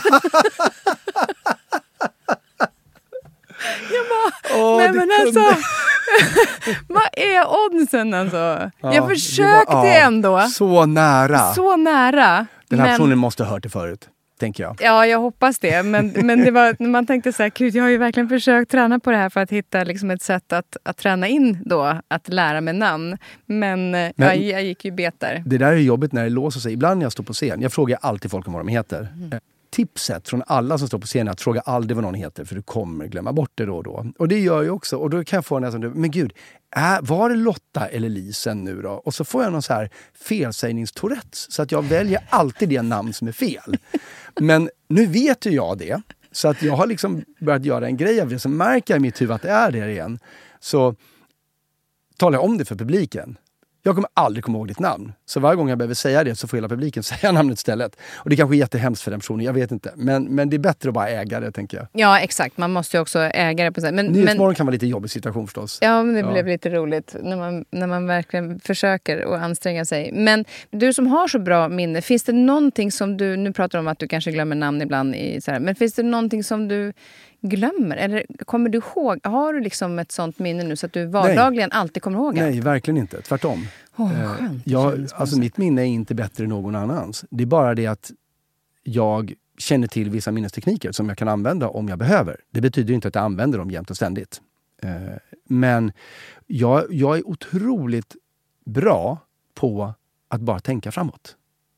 S1: Jag bara, oh, nej men kunde. Alltså, vad är oddsen alltså? Ja, jag försökte var, ja, ändå.
S2: Så nära.
S1: Så nära.
S2: Den här men, personen måste ha hört det förut, tänker jag.
S1: Ja, jag hoppas det. Men, men det var, man tänkte så här, gud, jag har ju verkligen försökt träna på det här för att hitta liksom ett sätt att, att träna in då, att lära mig namn. Men, men ja, jag gick ju bet där.
S2: Det där är jobbigt när det låser sig. Ibland när jag står på scen, jag frågar alltid folk om vad de heter. Mm. Tipset från alla som står på scenen att fråga aldrig vad någon heter, för du kommer glömma bort det då och då. Och det gör jag också. Och då kan jag få nästan, men gud, äh, var det Lotta eller Lisen nu då? Och så får jag någon så här felsägningstourettes, så att jag väljer alltid det namn som är fel. Men nu vet ju jag det, så att jag har liksom börjat göra en grej av det, så märker jag i mitt huvud att det är det igen. Så talar jag om det för publiken. Jag kommer aldrig komma ihåg ditt namn. Så varje gång jag behöver säga det så får hela publiken säga namnet istället. Och det kanske är jättehemskt för den personen, jag vet inte. Men, men det är bättre att bara äga det, tänker jag.
S1: Ja, exakt. Man måste ju också äga det på sig. Men,
S2: Nyhetsmorgon
S1: men,
S2: kan vara lite jobbig situation förstås.
S1: Ja, men det
S2: ja.
S1: blev lite roligt när man, när man verkligen försöker att anstränga sig. Men du som har så bra minne, finns det någonting som du, nu pratar du om att du kanske glömmer namn ibland, i, så här, men finns det någonting som du glömmer? Eller kommer du ihåg, har du liksom ett sånt minne nu så att du vardagligen Nej. alltid kommer ihåg?
S2: Nej, verkligen inte. Tvärtom.
S1: Oh, skönt.
S2: Jag, alltså mitt minne är inte bättre än någon annans. Det är bara det att jag känner till vissa minnestekniker som jag kan använda om jag behöver. Det betyder inte att jag använder dem jämt och ständigt. Men jag, jag är otroligt bra på att bara tänka framåt.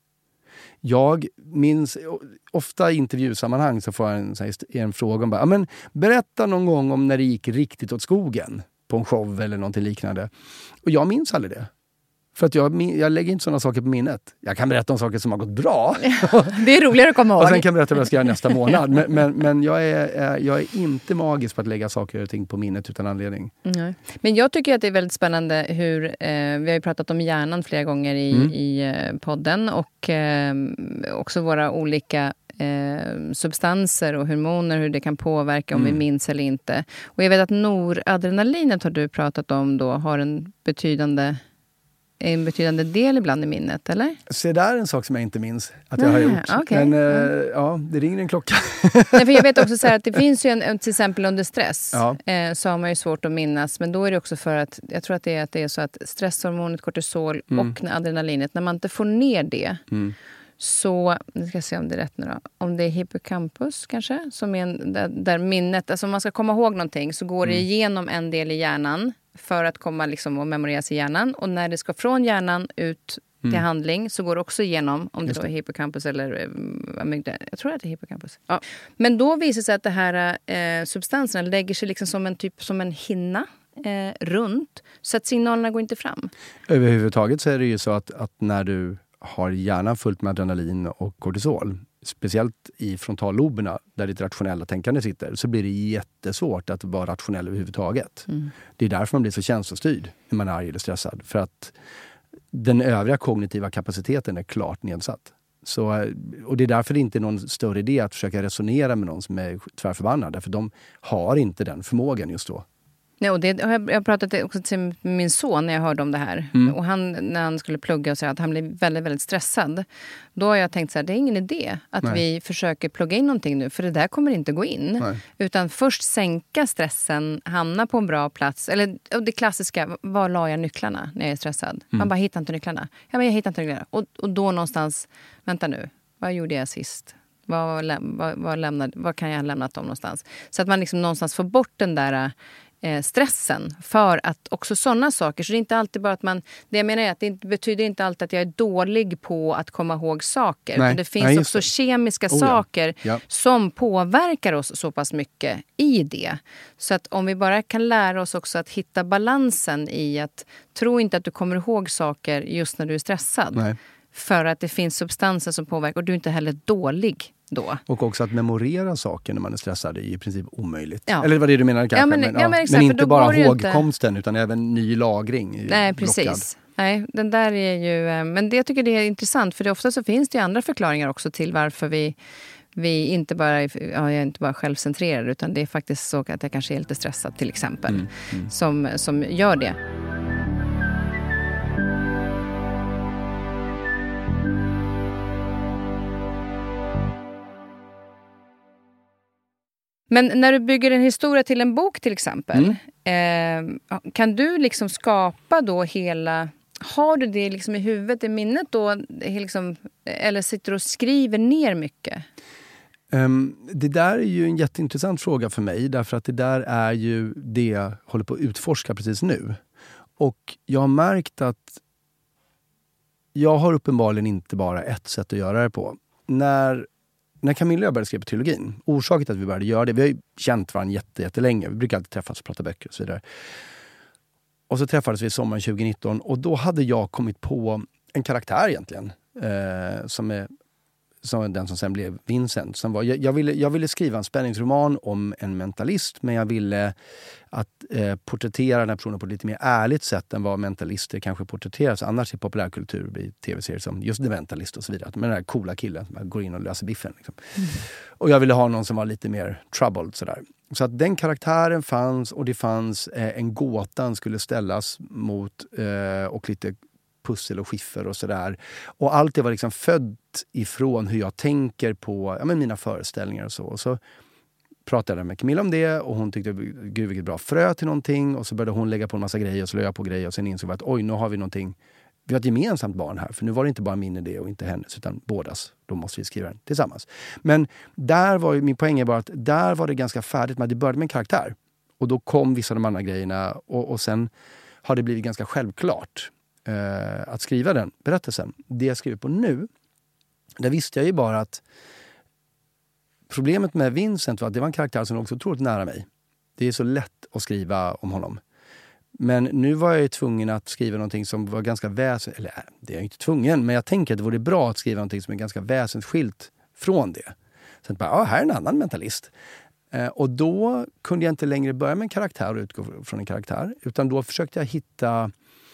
S2: Jag minns, ofta i intervjusammanhang så får jag en, en fråga om bara, men berätta någon gång om när det gick riktigt åt skogen på en show eller någonting liknande. Och jag minns aldrig det. För att jag, jag lägger inte sådana saker på minnet. Jag kan berätta om saker som har gått bra.
S1: Det är roligare att komma ihåg.
S2: Och sen kan jag berätta vad jag ska göra nästa månad. Men, men, men jag, är, jag är inte magisk på att lägga saker och ting på minnet utan anledning.
S1: Mm. Men jag tycker att det är väldigt spännande hur, eh, vi har ju pratat om hjärnan flera gånger i, mm. i eh, podden. Och eh, också våra olika Eh, substanser och hormoner, hur det kan påverka om mm. vi minns eller inte. Och jag vet att noradrenalinet har du pratat om då, har en betydande en betydande del ibland i minnet, eller?
S2: Så där är en sak som jag inte minns att jag Nej, har gjort.
S1: Okay.
S2: Men mm. ja, det ringer en klocka.
S1: Nej, för jag vet också så här att det finns ju en, till exempel under stress
S2: ja.
S1: eh, så har man ju svårt att minnas, men då är det också för att, jag tror att det är, att det är så att stresshormonet, kortisol mm. och adrenalinet, när man inte får ner det mm. så, nu ska jag se om det är rätt nu då. Om det är hippocampus kanske, som är en, där, där minnet, alltså om man ska komma ihåg någonting så går mm. det igenom en del i hjärnan för att komma liksom och memoreras i hjärnan. Och när det ska från hjärnan ut till mm. handling så går det också igenom, om det, det. då är hippocampus eller amygdala. Jag tror att det är hippocampus. Ja. Men då visar det sig att det här eh, substanserna lägger sig liksom som en typ som en hinna eh, runt så att signalerna går inte fram?
S2: Överhuvudtaget så är det ju så att, att när du har hjärnan fullt med adrenalin och kortisol, speciellt i frontalloberna där ditt rationella tänkande sitter, så blir det jättesvårt att vara rationell överhuvudtaget. Mm. Det är därför man blir så känslostyrd när man är arg eller stressad. För att den övriga kognitiva kapaciteten är klart nedsatt. Så, och det är därför det inte är någon större idé att försöka resonera med någon som är tvärförbannad. Därför de har inte den förmågan just då.
S1: Nej, och det har jag, jag pratat också till min son när jag hörde om det här. Mm. Och han, när han skulle plugga och säga att han blev väldigt, väldigt stressad. Då har jag tänkt så här, det är ingen idé att Nej. vi försöker plugga in någonting nu. För det där kommer inte gå in. Nej. Utan först sänka stressen, hamna på en bra plats. Eller och det klassiska, var la jag nycklarna när jag är stressad? Mm. Man bara, hittar inte nycklarna. Ja, men jag hittar inte nycklarna. Och, och då någonstans, vänta nu, vad gjorde jag sist? Vad, vad, vad, lämnade, vad kan jag ha lämnat dem någonstans? Så att man liksom någonstans får bort den där stressen för att också sådana saker, så det är inte alltid bara att man, det jag menar är att det inte, betyder inte alltid att jag är dålig på att komma ihåg saker. Nej. Det finns Nej, också det. kemiska oh, saker ja. Ja. som påverkar oss så pass mycket i det. Så att om vi bara kan lära oss också att hitta balansen i att tro inte att du kommer ihåg saker just när du är stressad. Nej. För att det finns substanser som påverkar och du är inte heller dålig då. Och också att memorera saker när man är stressad är i princip omöjligt. Ja. Eller vad det är du menar kanske. Ja, men, men, ja, men, exakt, men inte bara hågkomsten inte. Utan även ny lagring. Nej, precis. Blockad. Nej, den där är ju... Men det, jag tycker det är intressant för det ofta så finns det ju andra förklaringar också till varför vi, vi inte bara ja, jag är inte bara självcentrerad utan det är faktiskt så att jag kanske är lite stressad till exempel. Mm, mm. Som, som gör det. Men när du bygger en historia till en bok till exempel, mm. eh, kan du liksom skapa då hela, har du det liksom i huvudet, i minnet då, liksom, eller sitter du och skriver ner mycket?
S2: Um, det där är ju en jätteintressant fråga för mig, därför att det där är ju det jag håller på att utforska precis nu. Och jag har märkt att jag har uppenbarligen inte bara ett sätt att göra det på. När När Camilla och jag började skriva trilogin, orsaken till att vi började göra det, vi har ju känt varandra jätte, jättelänge. Vi brukar alltid träffas och prata böcker och så vidare. Och så träffades vi sommaren tjugonitton och då hade jag kommit på en karaktär egentligen. Eh, som är som den som sen blev Vincent. Som var, jag, jag, ville, jag ville skriva en spänningsroman om en mentalist, men jag ville att eh, porträttera den här personen på ett lite mer ärligt sätt än vad mentalister kanske porträtteras annars i populärkultur, i tv-serier som just The Mentalist och så vidare. Men den här coola killen som går in och löser biffen. Liksom. Mm. Och jag ville ha någon som var lite mer troubled sådär. Så att den karaktären fanns och det fanns eh, en gåtan skulle ställas mot eh, och lite pussel och skiffer och sådär. Och allt det var liksom född ifrån hur jag tänker på ja, men mina föreställningar och så. Och så pratade jag med Camilla om det och hon tyckte, gud vilket bra frö till någonting. Och så började hon lägga på en massa grejer och så lade jag på grejer och sen insåg vi att oj, nu har vi någonting. Vi har ett gemensamt barn här, för nu var det inte bara min idé och inte hennes utan bådas. Då måste vi skriva den tillsammans. Men där var ju, min poäng är bara att där var det ganska färdigt med att det började med en karaktär. Och då kom vissa av de andra grejerna och, och sen har det blivit ganska självklart eh, att skriva den berättelsen. Det jag skriver på nu, där visste jag ju bara att problemet med Vincent var att det var en karaktär som låg så otroligt nära mig. Det är så lätt att skriva om honom. Men nu var jag ju tvungen att skriva någonting som var ganska väsentligt, eller det är jag inte tvungen, men jag tänker att det vore bra att skriva någonting som är ganska väsentligt från det. Så att bara, ja, här är en annan mentalist. Eh, och då kunde jag inte längre börja med en karaktär och utgå från en karaktär, utan då försökte jag hitta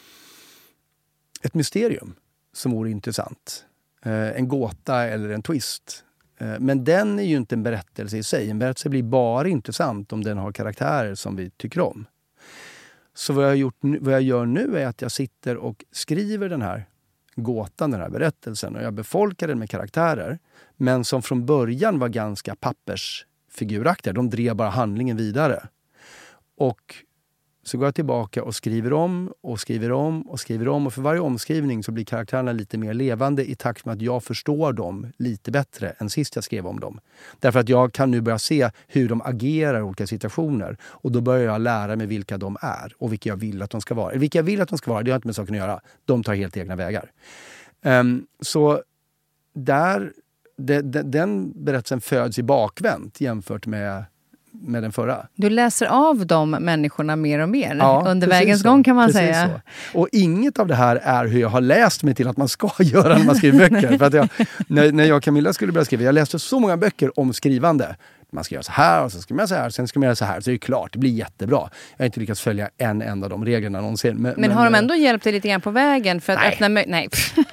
S2: ett mysterium som vore intressant. Eh, en gåta eller en twist. Eh, men den är ju inte en berättelse i sig. En berättelse blir bara intressant om den har karaktärer som vi tycker om. Så vad jag, gjort, vad jag gör nu är att jag sitter och skriver den här gåtan, den här berättelsen. Och jag befolkar den med karaktärer. Men som från början var ganska pappersfiguraktiga. De drev bara handlingen vidare. Och så går jag tillbaka och skriver om och skriver om och skriver om. Och för varje omskrivning så blir karaktärerna lite mer levande i takt med att jag förstår dem lite bättre än sist jag skrev om dem. Därför att jag kan nu börja se hur de agerar i olika situationer. Och då börjar jag lära mig vilka de är och vilka jag vill att de ska vara. Eller vilka jag vill att de ska vara, det har inte med saken att göra. De tar helt egna vägar. Um, så där, de, de, den berättelsen föds i bakvänt jämfört med med den förra.
S1: Du läser av de människorna mer och mer
S2: ja,
S1: under vägens
S2: så.
S1: gång kan man
S2: precis
S1: säga.
S2: Så. Och inget av det här är hur jag har läst mig till att man ska göra när man skriver böcker. För att jag, när, när jag och Camilla skulle börja skriva, jag läste så många böcker om skrivande. Man ska göra så här och sen ska man göra så här, sen ska man göra så här, så är det klart, det blir jättebra. Jag har inte lyckats följa en enda av de reglerna någonsin. Men,
S1: men, men har de ändå hjälpt dig lite grann på vägen för att
S2: nej.
S1: öppna mö- Nej.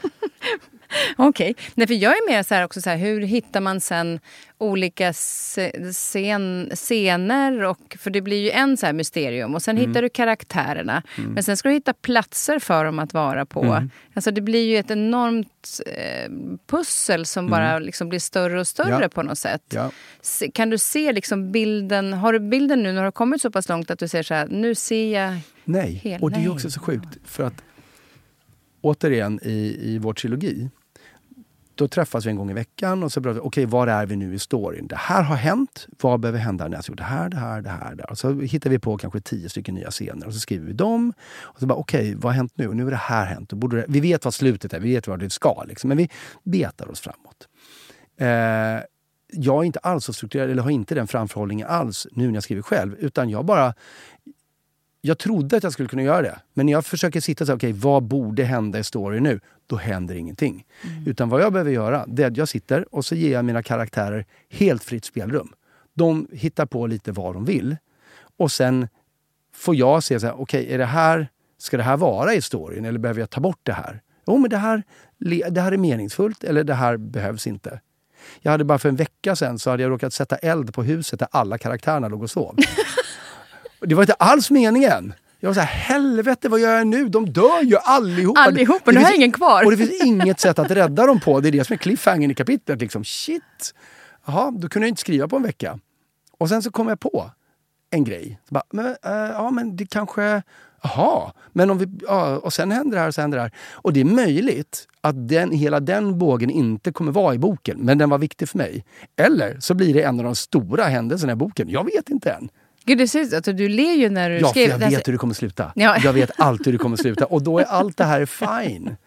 S1: Okej. Okay. Nej, för jag är mer så här också så här, hur hittar man sen olika scen, scener och för det blir ju en så här mysterium och sen mm. hittar du karaktärerna. Mm. Men sen ska du hitta platser för dem att vara på. Mm. Alltså det blir ju ett enormt eh, pussel som mm. bara liksom blir större och större ja. På något sätt. Ja. Kan du se liksom bilden, har du bilden nu när du har kommit så pass långt att du ser så här, nu ser jag
S2: Nej,
S1: hela,
S2: och det är också så sjukt för att återigen i, i vår trilogi då träffas vi en gång i veckan och så pratar vi, okej, okay, var är vi nu i storyn? Det här har hänt, vad behöver hända nästa gång? Det här, det här, det här, det här. Och så hittar vi på kanske tio stycken nya scener och så skriver vi dem. Och så bara, okej, okay, vad har hänt nu? Och nu är det här hänt. Och borde det, vi vet vad slutet är, vi vet vad det ska, liksom, men vi betar oss framåt. Eh, jag är inte alls så strukturerad, eller har inte den framförhållningen alls nu när jag skriver själv, utan jag bara... Jag trodde att jag skulle kunna göra det. Men när jag försöker sitta och säga, okej, okay, vad borde hända i storyn nu? Då händer ingenting. Mm. Utan vad jag behöver göra, det är att jag sitter och så ger jag mina karaktärer helt fritt spelrum. De hittar på lite vad de vill. Och sen får jag se så här, okej, okay, är det här, ska det här vara i storyn? Eller behöver jag ta bort det här? Jo, men det här, det här är meningsfullt eller det här behövs inte. Jag hade bara för en vecka sedan så hade jag råkat sätta eld på huset där alla karaktärerna låg och sov. Det var inte alls meningen. Jag var så här, helvete, vad gör jag nu? De dör ju allihopa.
S1: Allihopa, nu har ingen kvar.
S2: Och det finns inget sätt att rädda dem på. Det är det som är cliffhangern i kapitlet. Liksom, shit. Jaha, då kunde jag inte skriva på en vecka. Och sen så kom jag på en grej. Så bara, men, äh, ja, men det kanske... Jaha, men om vi... Ja, och sen händer det här och sen händer det här. Och det är möjligt att den, hela den bågen inte kommer vara i boken. Men den var viktig för mig. Eller så blir det en av de stora händelserna i boken. Jag vet inte än.
S1: Gud, det syns, alltså, du ler ju när du
S2: ja,
S1: skriver.
S2: Ja, jag vet hur det kommer sluta. Ja. Jag vet allt hur det kommer sluta. Och då är allt det här fine.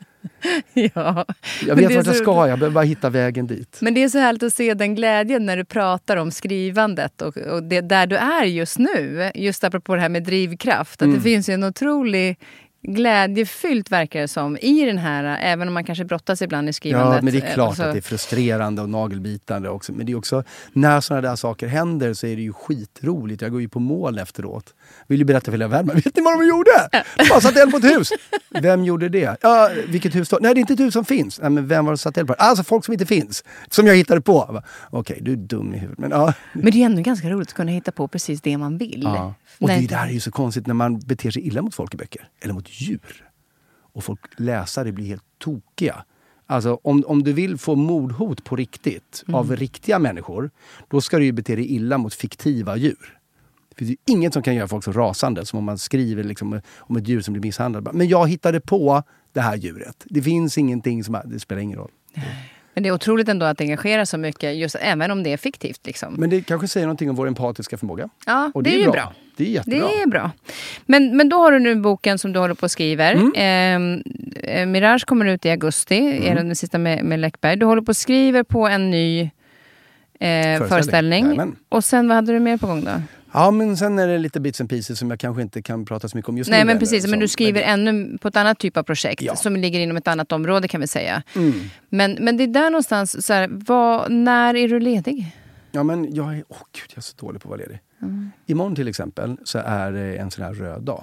S1: Ja.
S2: Jag vet vart jag ska, jag behöver bara hitta vägen dit.
S1: Men det är så härligt att se den glädjen när du pratar om skrivandet och, och det, där du är just nu. Just apropå det här med drivkraft. Att mm. det finns ju en otrolig... glädjefyllt verkar det som i den här, även om man kanske brottas ibland i skrivandet.
S2: Ja, men det är klart så... att det är frustrerande och nagelbitande också. Men det är också, när sådana där saker händer så är det ju skitroligt. Jag går ju på mål efteråt. Vill ju berätta för hela världen. Vet ni vad de gjorde? De bara satt eld på ett hus. Vem gjorde det? Ja, vilket hus då? Nej, det är inte ett hus som finns. Nej, men vem var det satt eld på? Alltså folk som inte finns. Som jag hittade på. Okej, okay, du är dum i huvudet. Men, ja.
S1: men det är ändå ganska roligt att kunna hitta på precis det man vill.
S2: Ja. Och Nej. det där är ju så konstigt när man beter sig illa mot folk i böcker. Eller mot djur. Och folk läsare blir helt tokiga. Alltså om, om du vill få mordhot på riktigt mm. av riktiga människor, då ska du ju bete dig illa mot fiktiva djur. Det finns ju inget som kan göra folk så rasande som om man skriver liksom om ett djur som blir misshandlat. Men jag hittade på det här djuret. Det finns ingenting som... Det spelar ingen roll.
S1: Men det är otroligt ändå att engagera så mycket, just även om det är fiktivt. Liksom.
S2: Men det kanske säger någonting om vår empatiska förmåga.
S1: Ja,
S2: och
S1: det, det är ju bra. bra.
S2: Det är jättebra.
S1: Det är bra. Men, men då har du nu boken som du håller på och skriver. Mm. Eh, Mirage kommer ut i augusti, mm. är den sista med, med Läckberg. Du håller på och skriver på en ny eh, föreställning. föreställning. Och sen, vad hade du mer på gång då?
S2: Ja, men sen är det lite bits and pieces som jag kanske inte kan prata så mycket om just
S1: Nej,
S2: nu.
S1: Nej, men precis.
S2: Som,
S1: men du skriver
S2: men...
S1: ännu på ett annat typ av projekt
S2: ja.
S1: som ligger inom ett annat område kan vi säga.
S2: Mm.
S1: Men, men det är där någonstans, så här, vad, när är du ledig?
S2: Ja, men jag är, åh gud, jag är så dålig på att vara ledig. Mm. Imorgon till exempel så är det en sån här röd dag.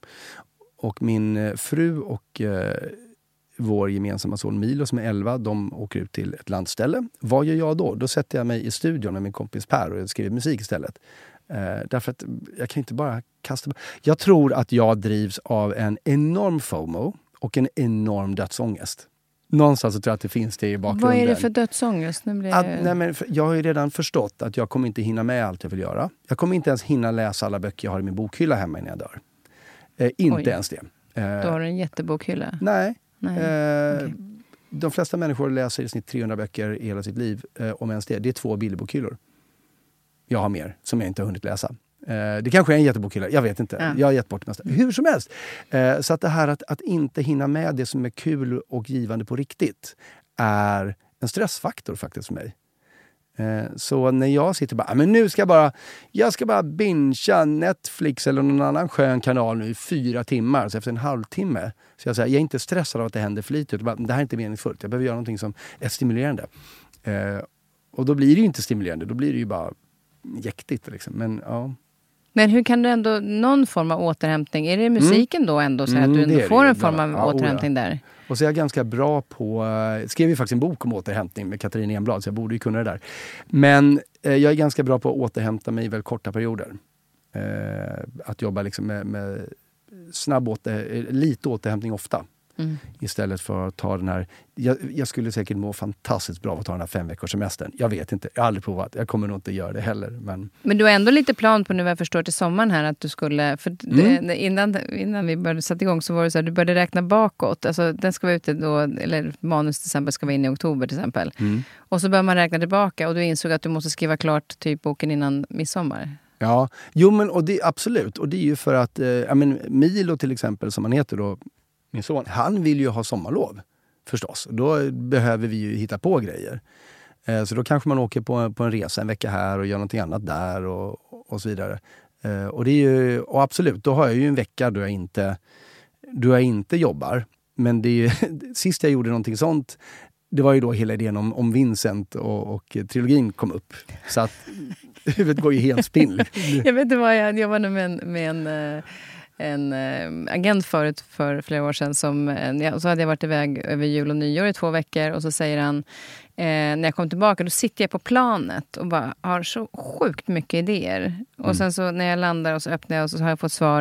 S2: Och min fru och eh, vår gemensamma son Milo som är elva, de åker ut till ett landställe. Vad gör jag då? Då sätter jag mig i studion med min kompis Per och skriver musik istället. Eh, därför att jag kan inte bara kasta... Jag tror att jag drivs av en enorm FOMO och en enorm dödsångest. Någonstans så tror jag att det finns det i bakgrunden.
S1: Vad är det för dödsångest? Nu blir
S2: att, nej men, jag har ju redan förstått att jag kommer inte hinna med allt jag vill göra. Jag kommer inte ens hinna läsa alla böcker jag har i min bokhylla hemma innan jag dör. Eh, inte Oj. ens det. Eh,
S1: Då har du en jättebokhylla?
S2: Nej.
S1: nej.
S2: Eh,
S1: okay.
S2: De flesta människor läser i snitt trehundra böcker i hela sitt liv. Eh, om ens det. Det är två bilderbokhyllor. Jag har mer som jag inte har hunnit läsa. Eh, det kanske är en jättebokhylla, jag vet inte. Ja. Jag har gett bort det mesta. Hur som helst. Eh, så att det här att, att inte hinna med det som är kul och givande på riktigt är en stressfaktor faktiskt för mig. Eh, så när jag sitter bara, men nu ska jag bara, jag ska bara bingea Netflix eller någon annan skön kanal nu i fyra timmar, så efter en halvtimme. Så jag säger, jag är inte stressad av att det händer för lite, utan bara, det här är inte meningsfullt. Jag behöver göra någonting som är stimulerande. Eh, och då blir det ju inte stimulerande, då blir det ju bara jäktigt liksom. Men ja.
S1: Men hur kan du ändå, någon form av återhämtning, är det musiken mm. då ändå så att du ändå får en form av ja, återhämtning ja. där? Och
S2: så är jag ganska bra på, jag skrev ju faktiskt en bok om återhämtning med Katarina Enblad, så jag borde ju kunna det där. Men eh, jag är ganska bra på att återhämta mig i väldigt korta perioder. Eh, att jobba liksom med, med snabb åter, lite återhämtning ofta. Mm. Istället för att ta den här, jag, jag skulle säkert må fantastiskt bra att ta den här fem veckors semestern. Jag vet inte, jag har aldrig provat. Jag kommer nog inte göra det heller. Men,
S1: men du har ändå lite plan på nu, vad jag förstår, till sommaren här att du skulle, för mm. det, innan, innan vi började sätta igång så var det så här, du började räkna bakåt. Alltså den ska vara ute då, eller manus till exempel ska vara inne i oktober till exempel. Mm. Och så börjar man räkna tillbaka och du insåg att du måste skriva klart typ boken innan midsommar.
S2: Ja, jo men och det absolut. Och det är ju för att, eh, ja men Milo till exempel som han heter då, min son, han vill ju ha sommarlov förstås. Då behöver vi ju hitta på grejer. Eh, så då kanske man åker på, på en resa en vecka här och gör någonting annat där och, och så vidare. Eh, och det är ju, och absolut, då har jag ju en vecka då jag inte, då jag inte jobbar. Men det är ju, sist jag gjorde någonting sånt, det var ju då hela idén om, om Vincent och, och trilogin kom upp. Så att huvudet går ju helt spill.
S1: Jag vet inte vad jag jobbade med en... Med en en äh, agent förut för flera år sedan som, äh, så hade jag varit iväg över jul och nyår i två veckor och så säger han, äh, när jag kom tillbaka då sitter jag på planet och bara har så sjukt mycket idéer. Mm. Och sen så när jag landar och så öppnar jag och så har jag fått svar,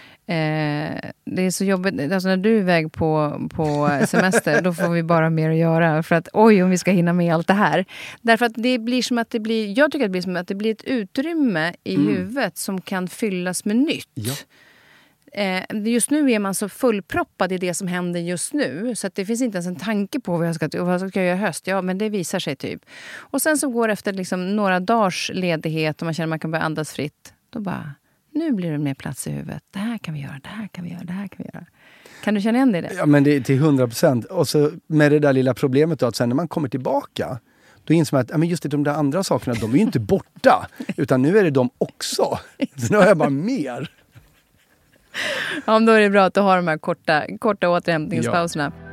S1: äh, det är så jobbigt, alltså när du är iväg på, på semester då får vi bara mer att göra för att oj om vi ska hinna med allt det här. Därför att det blir som att det blir, jag tycker att det blir som att det blir ett utrymme i mm. huvudet som kan fyllas med nytt.
S2: Ja.
S1: Just nu är man så fullproppad i det som händer just nu så att det finns inte ens en tanke på vad jag ska, vad jag ska göra i höst. Ja, men det visar sig typ. Och sen så går efter liksom några dagars ledighet och man känner att man kan börja andas fritt. Då bara, nu blir det mer plats i huvudet. Det här kan vi göra, det här kan vi göra, det här kan vi göra. Kan du känna igen dig i det?
S2: Ja, men det är till hundra procent. Och så med det där lilla problemet då, att sen när man kommer tillbaka då inser man att ja, men just det, de där andra sakerna, de är ju inte borta. Utan nu är det de också. Så nu har jag bara mer.
S1: Ja, då är det bra att du har de här korta, korta återhämtningspauserna. Ja.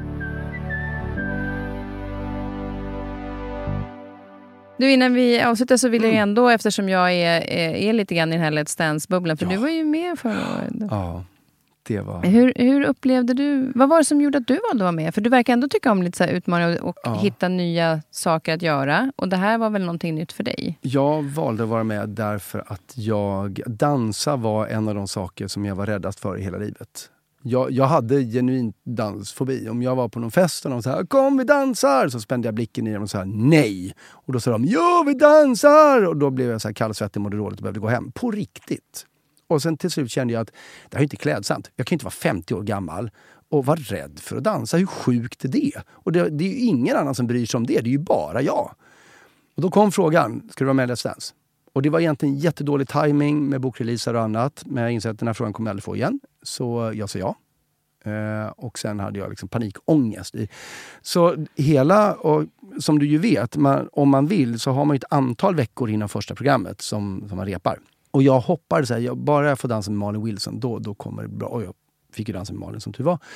S1: Du, innan vi avslutar så vill jag ändå, eftersom jag är, är, är lite grann i den här Let's Dance-bubblan, för ja. du var ju med förra året.
S2: Ja, det var...
S1: Hur, hur upplevde du, vad var det som gjorde att du valde att vara med? För du verkar ändå tycka om lite så här utmaningar och, och ja. hitta nya saker att göra. Och det här var väl någonting nytt för dig? Jag
S2: valde att vara med därför att jag, dansa var en av de saker som jag var räddast för i hela livet. Jag, jag hade genuint dansfobi. Om jag var på någon fest och de sa kom vi dansar, så spände jag blicken i dem och sa nej. Och då sa de ja vi dansar. Och då blev jag så här kallsvettig, mådde dåligt och behövde gå hem. På riktigt. Och sen till slut kände jag att det här är inte klädsamt. Jag kan inte vara femtio år gammal och vara rädd för att dansa. Hur sjukt är det? Och det, det är ju ingen annan som bryr sig om det. Det är ju bara jag. Och då kom frågan, ska du vara med i Let's Dance? Och det var egentligen jättedålig timing med bokreleaser och annat. Men jag insåg att den här frågan kommer jag aldrig få igen. Så jag sa ja. Eh, och sen hade jag liksom panikångest. I. Så hela, och som du ju vet, man, om man vill så har man ett antal veckor innan första programmet som, som man repar. Och jag hoppade så här, jag, bara jag får dansa med Malin Wilson, då, då kommer det bra. Och jag fick ju dansa med Malin som tur var.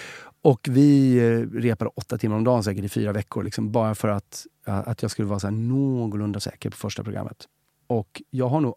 S2: Och vi repade åtta timmar om dagen säkert i fyra veckor. Liksom, bara för att, att jag skulle vara så här någorlunda säker på första programmet. Och jag har nog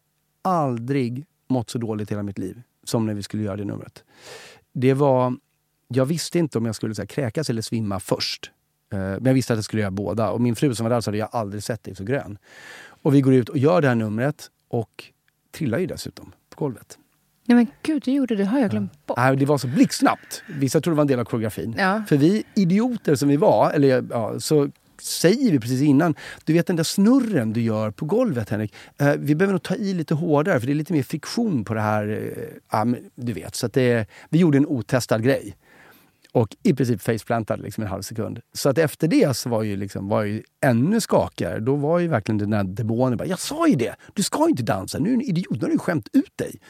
S2: aldrig mått så dåligt i hela mitt liv som när vi skulle göra det numret. Det var, jag visste inte om jag skulle så här, kräkas eller svimma först. Uh, men jag visste att jag skulle göra båda. Och min fru som var där så hade jag aldrig sett dig så grön. Och vi går ut och gör det här numret och trillar ju dessutom på golvet.
S1: Nej men gud, du gjorde det, har jag glömt bort.
S2: Nej, det var så blixtsnabbt. Vissa tror det var en del av koreografin.
S1: Ja.
S2: För vi idioter som vi var, eller ja, så säger vi precis innan, du vet den där snurren du gör på golvet, Henrik. Eh, vi behöver nog ta i lite hårdare för det är lite mer friktion på det här. Eh, ja, du vet, så att det, vi gjorde en otestad grej. Och i princip faceplantade liksom en halv sekund. Så att efter det så var ju liksom, var ju ännu skakigare. Då var ju verkligen den där demonen bara, jag sa ju det, du ska inte dansa, nu är du en idiot, nu har du skämt ut dig.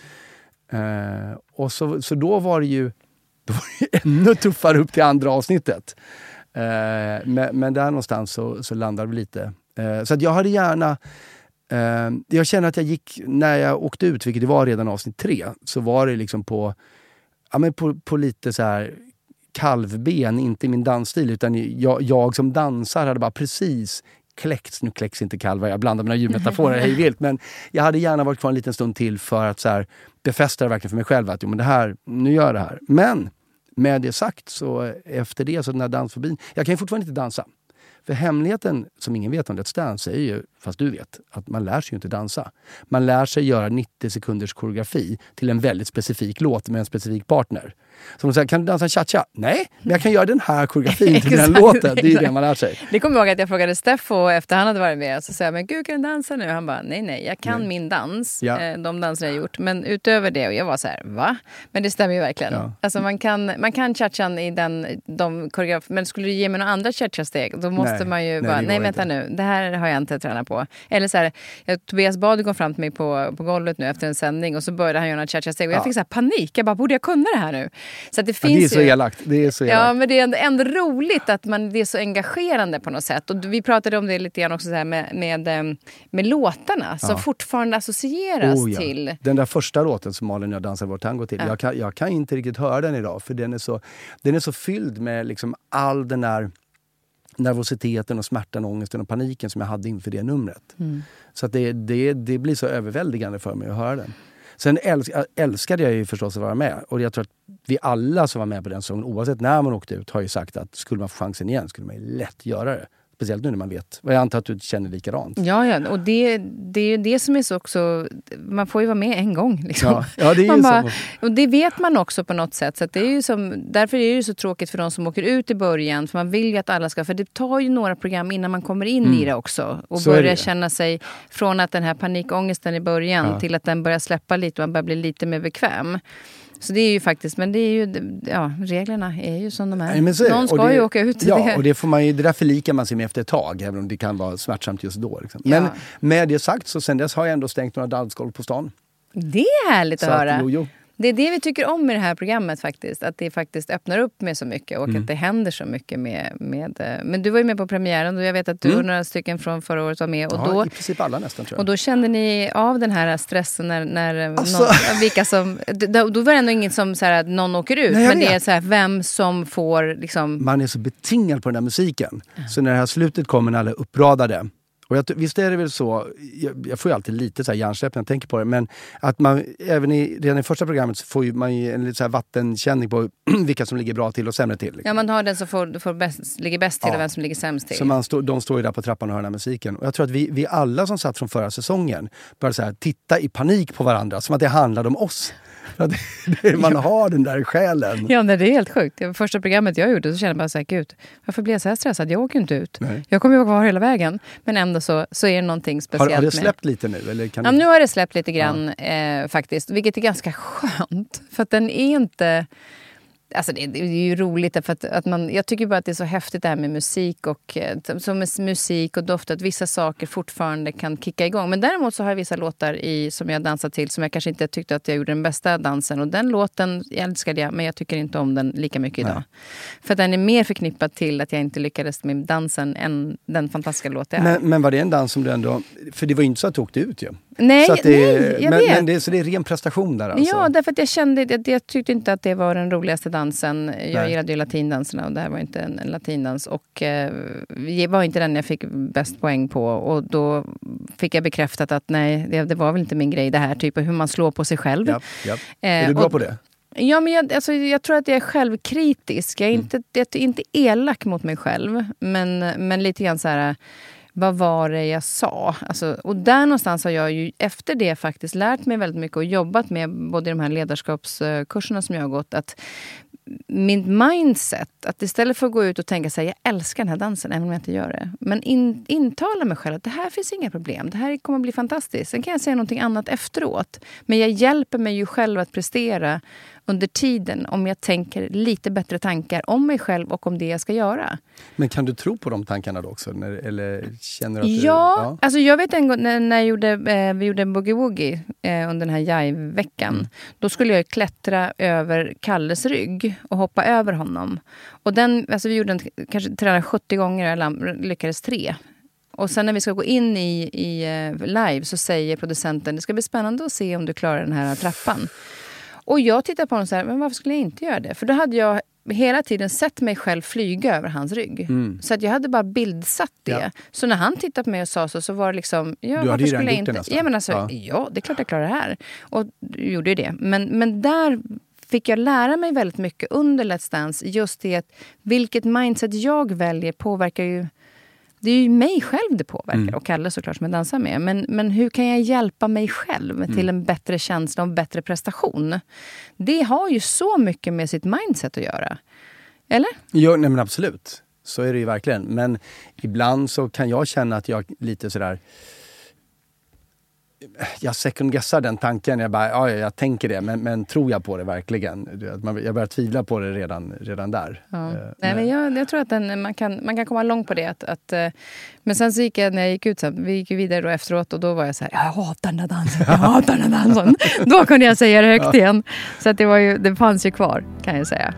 S2: Uh, och så, så då var det ju då var det ännu tuffare upp till andra avsnittet. Uh, men, men där någonstans så, så landade vi lite Eh, så att jag hade gärna... Eh, jag känner att jag gick... När jag åkte ut, vilket det var redan avsnitt tre, så var det liksom på... Ja, men på, på lite så här kalvben, inte min dansstil, utan jag, jag som dansar hade bara precis kläckts. Nu kläcks inte kalvar, jag blandar mina djurmetaforer hej vilt, men jag hade gärna varit kvar en liten stund till för att så här befästa det verkligen för mig själv att jo, men det här, nu gör jag det här. Men med det sagt, så efter det, så den här dansfobin, jag kan ju fortfarande inte dansa. För hemligheten, som ingen vet om Let's Dance, är ju, fast du vet, att man lär sig ju inte dansa. Man lär sig göra nittio sekunders koreografi till en väldigt specifik låt med en specifik partner. Så de säger, kan du dansa cha-cha? Nej, men jag kan göra den här koreografin till den låten. Det är ju det man lär sig.
S1: Det kommer jag ihåg att jag frågade Steffo efter han hade varit med. Så sa jag, men gud, kan du dansa nu? Han bara, nej, nej, jag kan nej. min dans. Ja. De danser jag har gjort. Men utöver det, och jag var så här, va? Men det stämmer ju verkligen. Ja. Alltså man kan, man kan cha-chan i den, de koreografi. Men skulle du ge mig några andra cha-cha-steg, då måste nej. man ju nej, bara, nej vänta inte. nu, det här har jag inte tränat på. Eller så här, jag, Tobias Bad kom fram till mig på, på golvet nu efter en sändning och så började han göra några cha-cha-steg. Och jag ja. fick så här panik, jag bara, borde jag kunna det här nu? Så att det finns
S2: ja, det är så ju, elakt. Det är så elakt.
S1: Ja, men det är ändå, ändå roligt att man, det är så engagerande på något sätt. Och vi pratade om det lite grann också så här med, med, med låtarna som ja. fortfarande associeras oh, ja. till.
S2: Den där första låten som Malin och jag dansar vår tango till. Ja. Jag, kan, jag kan inte riktigt höra den idag, för den är så, den är så fylld med liksom all den där nervositeten och smärtan, ångesten och paniken som jag hade inför det numret. Mm. Så att det, det, det blir så överväldigande för mig att höra den. Sen älsk, älskade jag ju förstås att vara med. Och jag tror att vi alla som var med på den sången, oavsett när man åkte ut, har ju sagt att skulle man få chansen igen skulle man ju lätt göra det. Speciellt nu när man vet. Och jag antar att du känner likadant.
S1: Ja, ja. Och det, det är ju det som är så också... Man får ju vara med en gång. Liksom.
S2: Ja, ja, det är
S1: man
S2: ju
S1: bara,
S2: så.
S1: Och det vet man också på något sätt. Så att det är ju som, därför är det ju så tråkigt för de som åker ut i början. För man vill ju att alla ska... För det tar ju några program innan man kommer in mm. i det också. Och så börjar känna sig från att den här panikångesten i början ja. till att den börjar släppa lite och man börjar bli lite mer bekväm. Så det är ju faktiskt, men det är ju, ja, reglerna är ju som de är. Nej, så, någon ska
S2: det,
S1: ju åka ut.
S2: Ja,
S1: det.
S2: och det får man ju, det där förlikar man sig med efter ett tag, även om det kan vara smärtsamt just då. Liksom. Men ja. med det sagt, så sen dess har jag ändå stängt några dansgolv på stan.
S1: Det är härligt att
S2: så
S1: höra.
S2: Att, jo, jo.
S1: Det är det vi tycker om i det här programmet faktiskt. Att det faktiskt öppnar upp med så mycket. Och mm. att det händer så mycket med, med... Men du var ju med på premiären. Och jag vet att du mm. och några stycken från förra året var med. Och
S2: ja,
S1: då,
S2: i princip alla nästan tror jag.
S1: Och då kände ni av den här stressen när... när
S2: alltså.
S1: någon, vilka som, då, då var det ändå inget som så här, att någon åker ut. Nej, men det är så här, vem som får liksom...
S2: Man är så betingad på den där musiken. Mm. Så när det här slutet kommer när alla är uppradade... Och jag, visst är det väl så, jag, jag får ju alltid lite så här hjärnsläpp när jag tänker på det, men att man även i, redan i första programmet så får ju man ju en lite så här vattenkänning på vilka som ligger bra till och sämre till. Liksom.
S1: Ja, man har den som får, får bäst, ligger bäst till ja. och vem som ligger sämst till.
S2: Så man stå, de står ju där på trappan och hör den här musiken. Och jag tror att vi, vi alla som satt från förra säsongen började så här, titta i panik på varandra, som att det handlade om oss. Det, det, man ja. har den där själen.
S1: Ja, nej, det är helt sjukt. Det första programmet jag gjorde så kände jag bara så här, gud, varför blir jag så här stressad? Jag åker inte ut. Nej. Jag kommer ju vara kvar hela vägen. Men ändå så, så är det någonting speciellt.
S2: Har, har det släppt
S1: med.
S2: lite nu? Eller kan
S1: ja,
S2: du...
S1: nu har det släppt lite grann ja. eh, faktiskt. Vilket är ganska skönt. För att den är inte... Alltså det, det är ju roligt för att, att man, jag tycker bara att det är så häftigt det här med musik och som med musik och doft, att vissa saker fortfarande kan kicka igång. Men däremot så har jag vissa låtar i, som jag dansat till som jag kanske inte tyckte att jag gjorde den bästa dansen. Och den låten älskade jag, men jag tycker inte om den lika mycket idag. Nej. För att den är mer förknippad till att jag inte lyckades med dansen än den fantastiska låten.
S2: Men, men var det en dans som du ändå... För det var ju inte så att du åkte ut ju.
S1: Nej,
S2: så att det,
S1: nej, jag
S2: men,
S1: vet.
S2: Men det, så det är ren prestation där alltså?
S1: Ja, därför att jag kände att jag tyckte inte att det var den roligaste dansen. Jag nej. gillade ju latindanserna och det här var inte en, en latindans. Och eh, det var inte den jag fick bäst poäng på. Och då fick jag bekräftat att nej, det, det var väl inte min grej det här. Typ hur man slår på sig själv.
S2: Japp, japp. Eh, är du bra
S1: och,
S2: på det?
S1: Ja, men jag, alltså, jag tror att jag är självkritisk. Jag är, mm. inte, jag är inte elak mot mig själv. Men, men lite grann så här... Vad var det jag sa? Alltså, och där någonstans har jag ju efter det faktiskt lärt mig väldigt mycket och jobbat med både de här ledarskapskurserna som jag har gått. Att min mindset, att istället för att gå ut och tänka sig jag älskar den här dansen, även om jag inte gör det. Men in, intala mig själv att det här finns inga problem. Det här kommer att bli fantastiskt. Sen kan jag säga någonting annat efteråt. Men jag hjälper mig ju själv att prestera under tiden om jag tänker lite bättre tankar om mig själv och om det jag ska göra. Men
S2: kan du tro på de tankarna då också? När, eller känner du att
S1: ja,
S2: du, ja,
S1: alltså jag vet en gång när, när jag gjorde, eh, vi gjorde Boogie Woogie eh, under den här Jai-veckan. Mm. Då skulle jag klättra över Kalles rygg och hoppa över honom. Och den, alltså vi gjorde den kanske tränade sjuttio gånger och jag lyckades tre. Och sen när vi ska gå in i, i uh, live så säger producenten, det ska bli spännande att se om du klarar den här trappan. Och jag tittar på honom så här, men varför skulle jag inte göra det? För då hade jag hela tiden sett mig själv flyga över hans rygg. Mm. Så att jag hade bara bildsatt det. Ja. Så när han tittade på mig och sa så, så var det liksom, ja,
S2: du
S1: varför skulle jag inte?
S2: Ja,
S1: men alltså, ja. ja, det är klart jag klarar det här. Och gjorde ju det. Men, men där fick jag lära mig väldigt mycket under Let's Dance. Just det att vilket mindset jag väljer påverkar ju, det är ju mig själv det påverkar. Mm. Och Kalle såklart som jag dansar med. Men, men hur kan jag hjälpa mig själv mm. till en bättre känsla och en bättre prestation? Det har ju så mycket med sitt mindset att göra. Eller?
S2: Jo, nej men absolut. Så är det ju verkligen. Men ibland så kan jag känna att jag lite sådär... Jag second-guessar den tanken. Jag bara, ja, jag tänker det. Men, men tror jag på det verkligen? Jag börjar tvivla på det redan, redan där. Ja. Uh,
S1: Nej, men jag, jag tror att den, man, kan, man kan komma långt på det. Att, att, uh, men sen så gick jag, när jag gick ut, så, vi gick vidare då efteråt. Och då var jag så här, jag hatar den här dansen. Jag hatar den här dansen. Då kunde jag säga det högt ja. igen. Så att det, var ju, det fanns ju kvar, kan jag säga.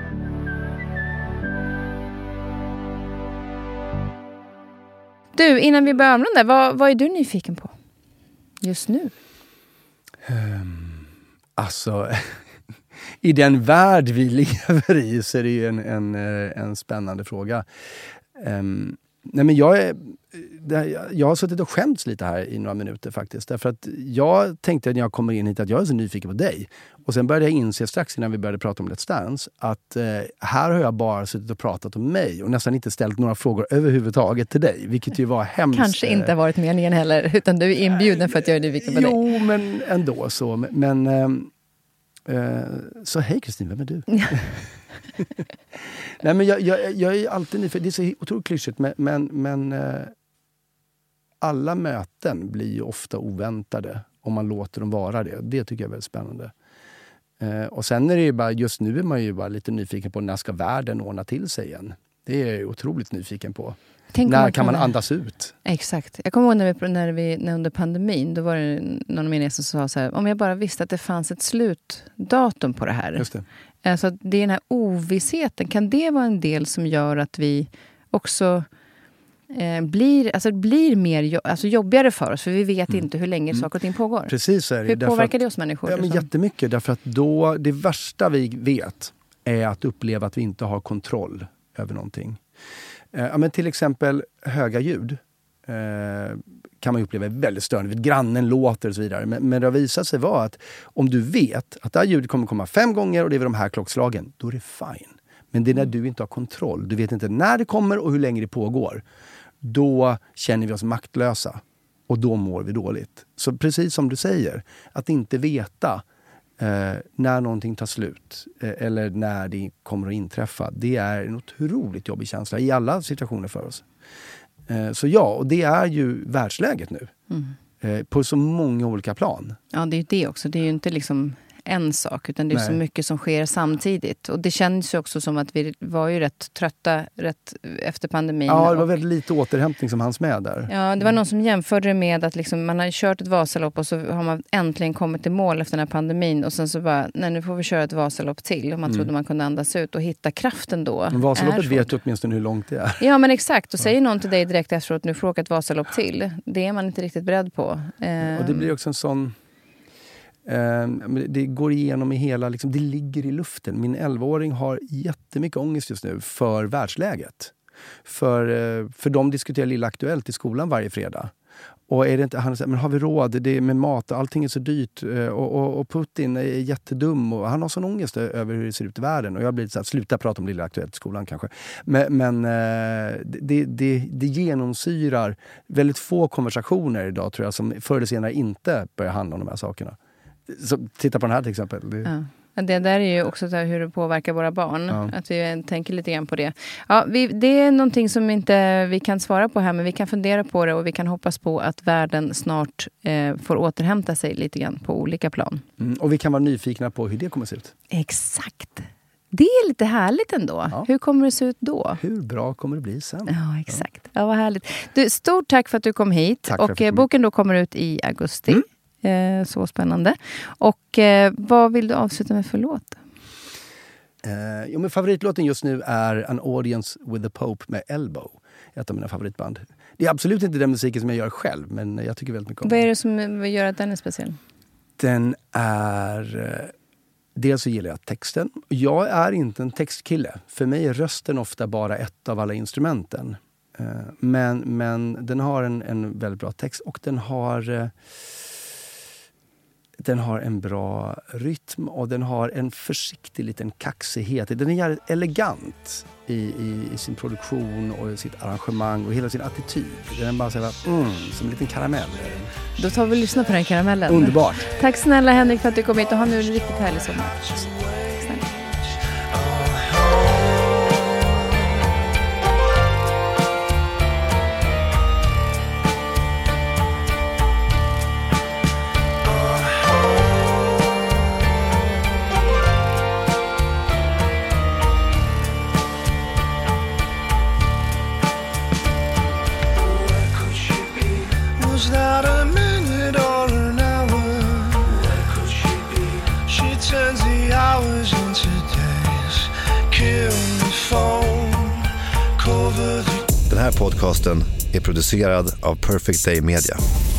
S1: Du, innan vi börjar avrunda, vad, vad är du nyfiken på just nu?
S2: Um, alltså, i den värld vi lever i så är det ju en, en, en spännande fråga. Um, nej men jag, är, jag har suttit och skämts lite här i några minuter faktiskt. Därför att jag tänkte när jag kommer in hit att jag är så nyfiken på dig. Och sen började jag inse strax innan vi började prata om Let's Dance att eh, här har jag bara suttit och pratat om mig och nästan inte ställt några frågor överhuvudtaget till dig. Vilket ju var hemskt.
S1: Kanske inte har varit meningen heller, utan du är inbjuden för att jag är nyfiken på dig.
S2: Jo, men ändå så. Men, eh, eh, så hej Kristin, vem är du? Nej, men jag, jag, jag är alltid nyfiken. Det är så otroligt klyschigt, men, men, men eh, alla möten blir ju ofta oväntade om man låter dem vara det. Det tycker jag är väldigt spännande. Eh, och sen är det ju bara, just nu är man ju bara lite nyfiken på när ska världen ordna till sig igen. Det är jag otroligt nyfiken på. Tänk när man kan man andas ut?
S1: Exakt. Jag kommer ihåg när vi, när vi när under pandemin, då var det någon av mina gäster som sa så här, om jag bara visste att det fanns ett slutdatum på det här.
S2: Just det.
S1: Alltså det är den här ovissheten. Kan det vara en del som gör att vi också eh, blir, alltså blir mer alltså jobbigare för oss? För vi vet mm. inte hur länge saker och ting pågår.
S2: Precis så är det.
S1: Hur påverkar att, det oss människor?
S2: Ja, men jättemycket. Därför att då, det värsta vi vet är att uppleva att vi inte har kontroll över någonting. Eh, ja, men till exempel höga ljud. Eh, kan man uppleva väldigt störande. Grannen låter och så vidare. Men, men det har visat sig vara att om du vet att det här ljudet kommer komma fem gånger och det är vid de här klockslagen, då är det fine. Men det är när du inte har kontroll. Du vet inte när det kommer och hur länge det pågår. Då känner vi oss maktlösa. Och då mår vi dåligt. Så precis som du säger, att inte veta eh, när någonting tar slut. Eh, eller när det kommer att inträffa. Det är en otroligt jobbig känsla i alla situationer för oss. Så ja, och det är ju världsläget nu. Mm. På så många olika plan.
S1: Ja, det är ju det också. Det är ju inte liksom en sak, utan det är Nej. så mycket som sker samtidigt. Och det känns ju också som att vi var ju rätt trötta rätt efter pandemin.
S2: Ja, det var
S1: och,
S2: väldigt lite återhämtning som hanns med där.
S1: Ja, det var någon som jämförde det med att liksom, man har kört ett Vasalopp och så har man äntligen kommit till mål efter den här pandemin. Och sen så bara, nej nu får vi köra ett Vasalopp till. Och man mm. trodde man kunde andas ut och hitta kraften då.
S2: Men Vasaloppet vet du åtminstone hur långt det är.
S1: Ja, men exakt. Och säger någon till dig direkt efteråt, nu får du åka ett Vasalopp till. Det är man inte riktigt beredd på.
S2: Och det blir också en sån... Det går igenom i hela, liksom, det ligger i luften. Min elvaåring har jättemycket ångest just nu för världsläget. För, för de diskuterar Lilla Aktuellt i skolan varje fredag. Och är det inte, han säger, men har vi råd? Det är med mat och allting är så dyrt. Och, och, och Putin är jättedum. Och han har sån ångest över hur det ser ut i världen. Och jag blir så här, sluta prata om Lilla Aktuellt i skolan kanske. Men, men det, det, det genomsyrar väldigt få konversationer idag tror jag. Som förr eller senare inte börjar handla om de här sakerna. Så, titta på den här till exempel. Det...
S1: Ja. Det där är ju också hur det påverkar våra barn.
S2: Ja.
S1: Att vi tänker lite grann på det. Ja, vi, det är någonting som inte vi kan svara på här. Men vi kan fundera på det. Och vi kan hoppas på att världen snart eh, får återhämta sig lite grann på olika plan.
S2: Mm, och vi kan vara nyfikna på hur det kommer att se ut.
S1: Exakt. Det är lite härligt ändå. Ja. Hur kommer det se ut då?
S2: Hur bra kommer det bli sen?
S1: Ja, exakt. Ja, vad härligt. Du, stort tack för att du kom hit.
S2: Tack
S1: och eh, boken då kommer ut i augusti. Mm. Eh, så spännande. Och eh, vad vill du avsluta med för låt?
S2: Eh, jo, men favoritlåten just nu är An Audience with the Pope med Elbow. Ett av mina favoritband. Det är absolut inte den musiken som jag gör själv, men jag tycker väldigt mycket om
S1: Vad är
S2: den.
S1: det som gör att den är speciell?
S2: Den är... Dels så gillar jag texten. Jag är inte en textkille. För mig är rösten ofta bara ett av alla instrumenten. Men, men den har en, en väldigt bra text. Och den har... Den har en bra rytm och den har en försiktig liten kaxighet. Den är elegant i, i, i sin produktion och i sitt arrangemang och hela sin attityd. Den är bara så här, mm, som en liten karamell.
S1: Då tar vi och lyssnar på den karamellen.
S2: Underbart.
S1: Tack snälla Henrik för att du kom hit och ha nu en riktigt härlig sommar. Snälla.
S4: Den här podcasten är producerad av Perfect Day Media.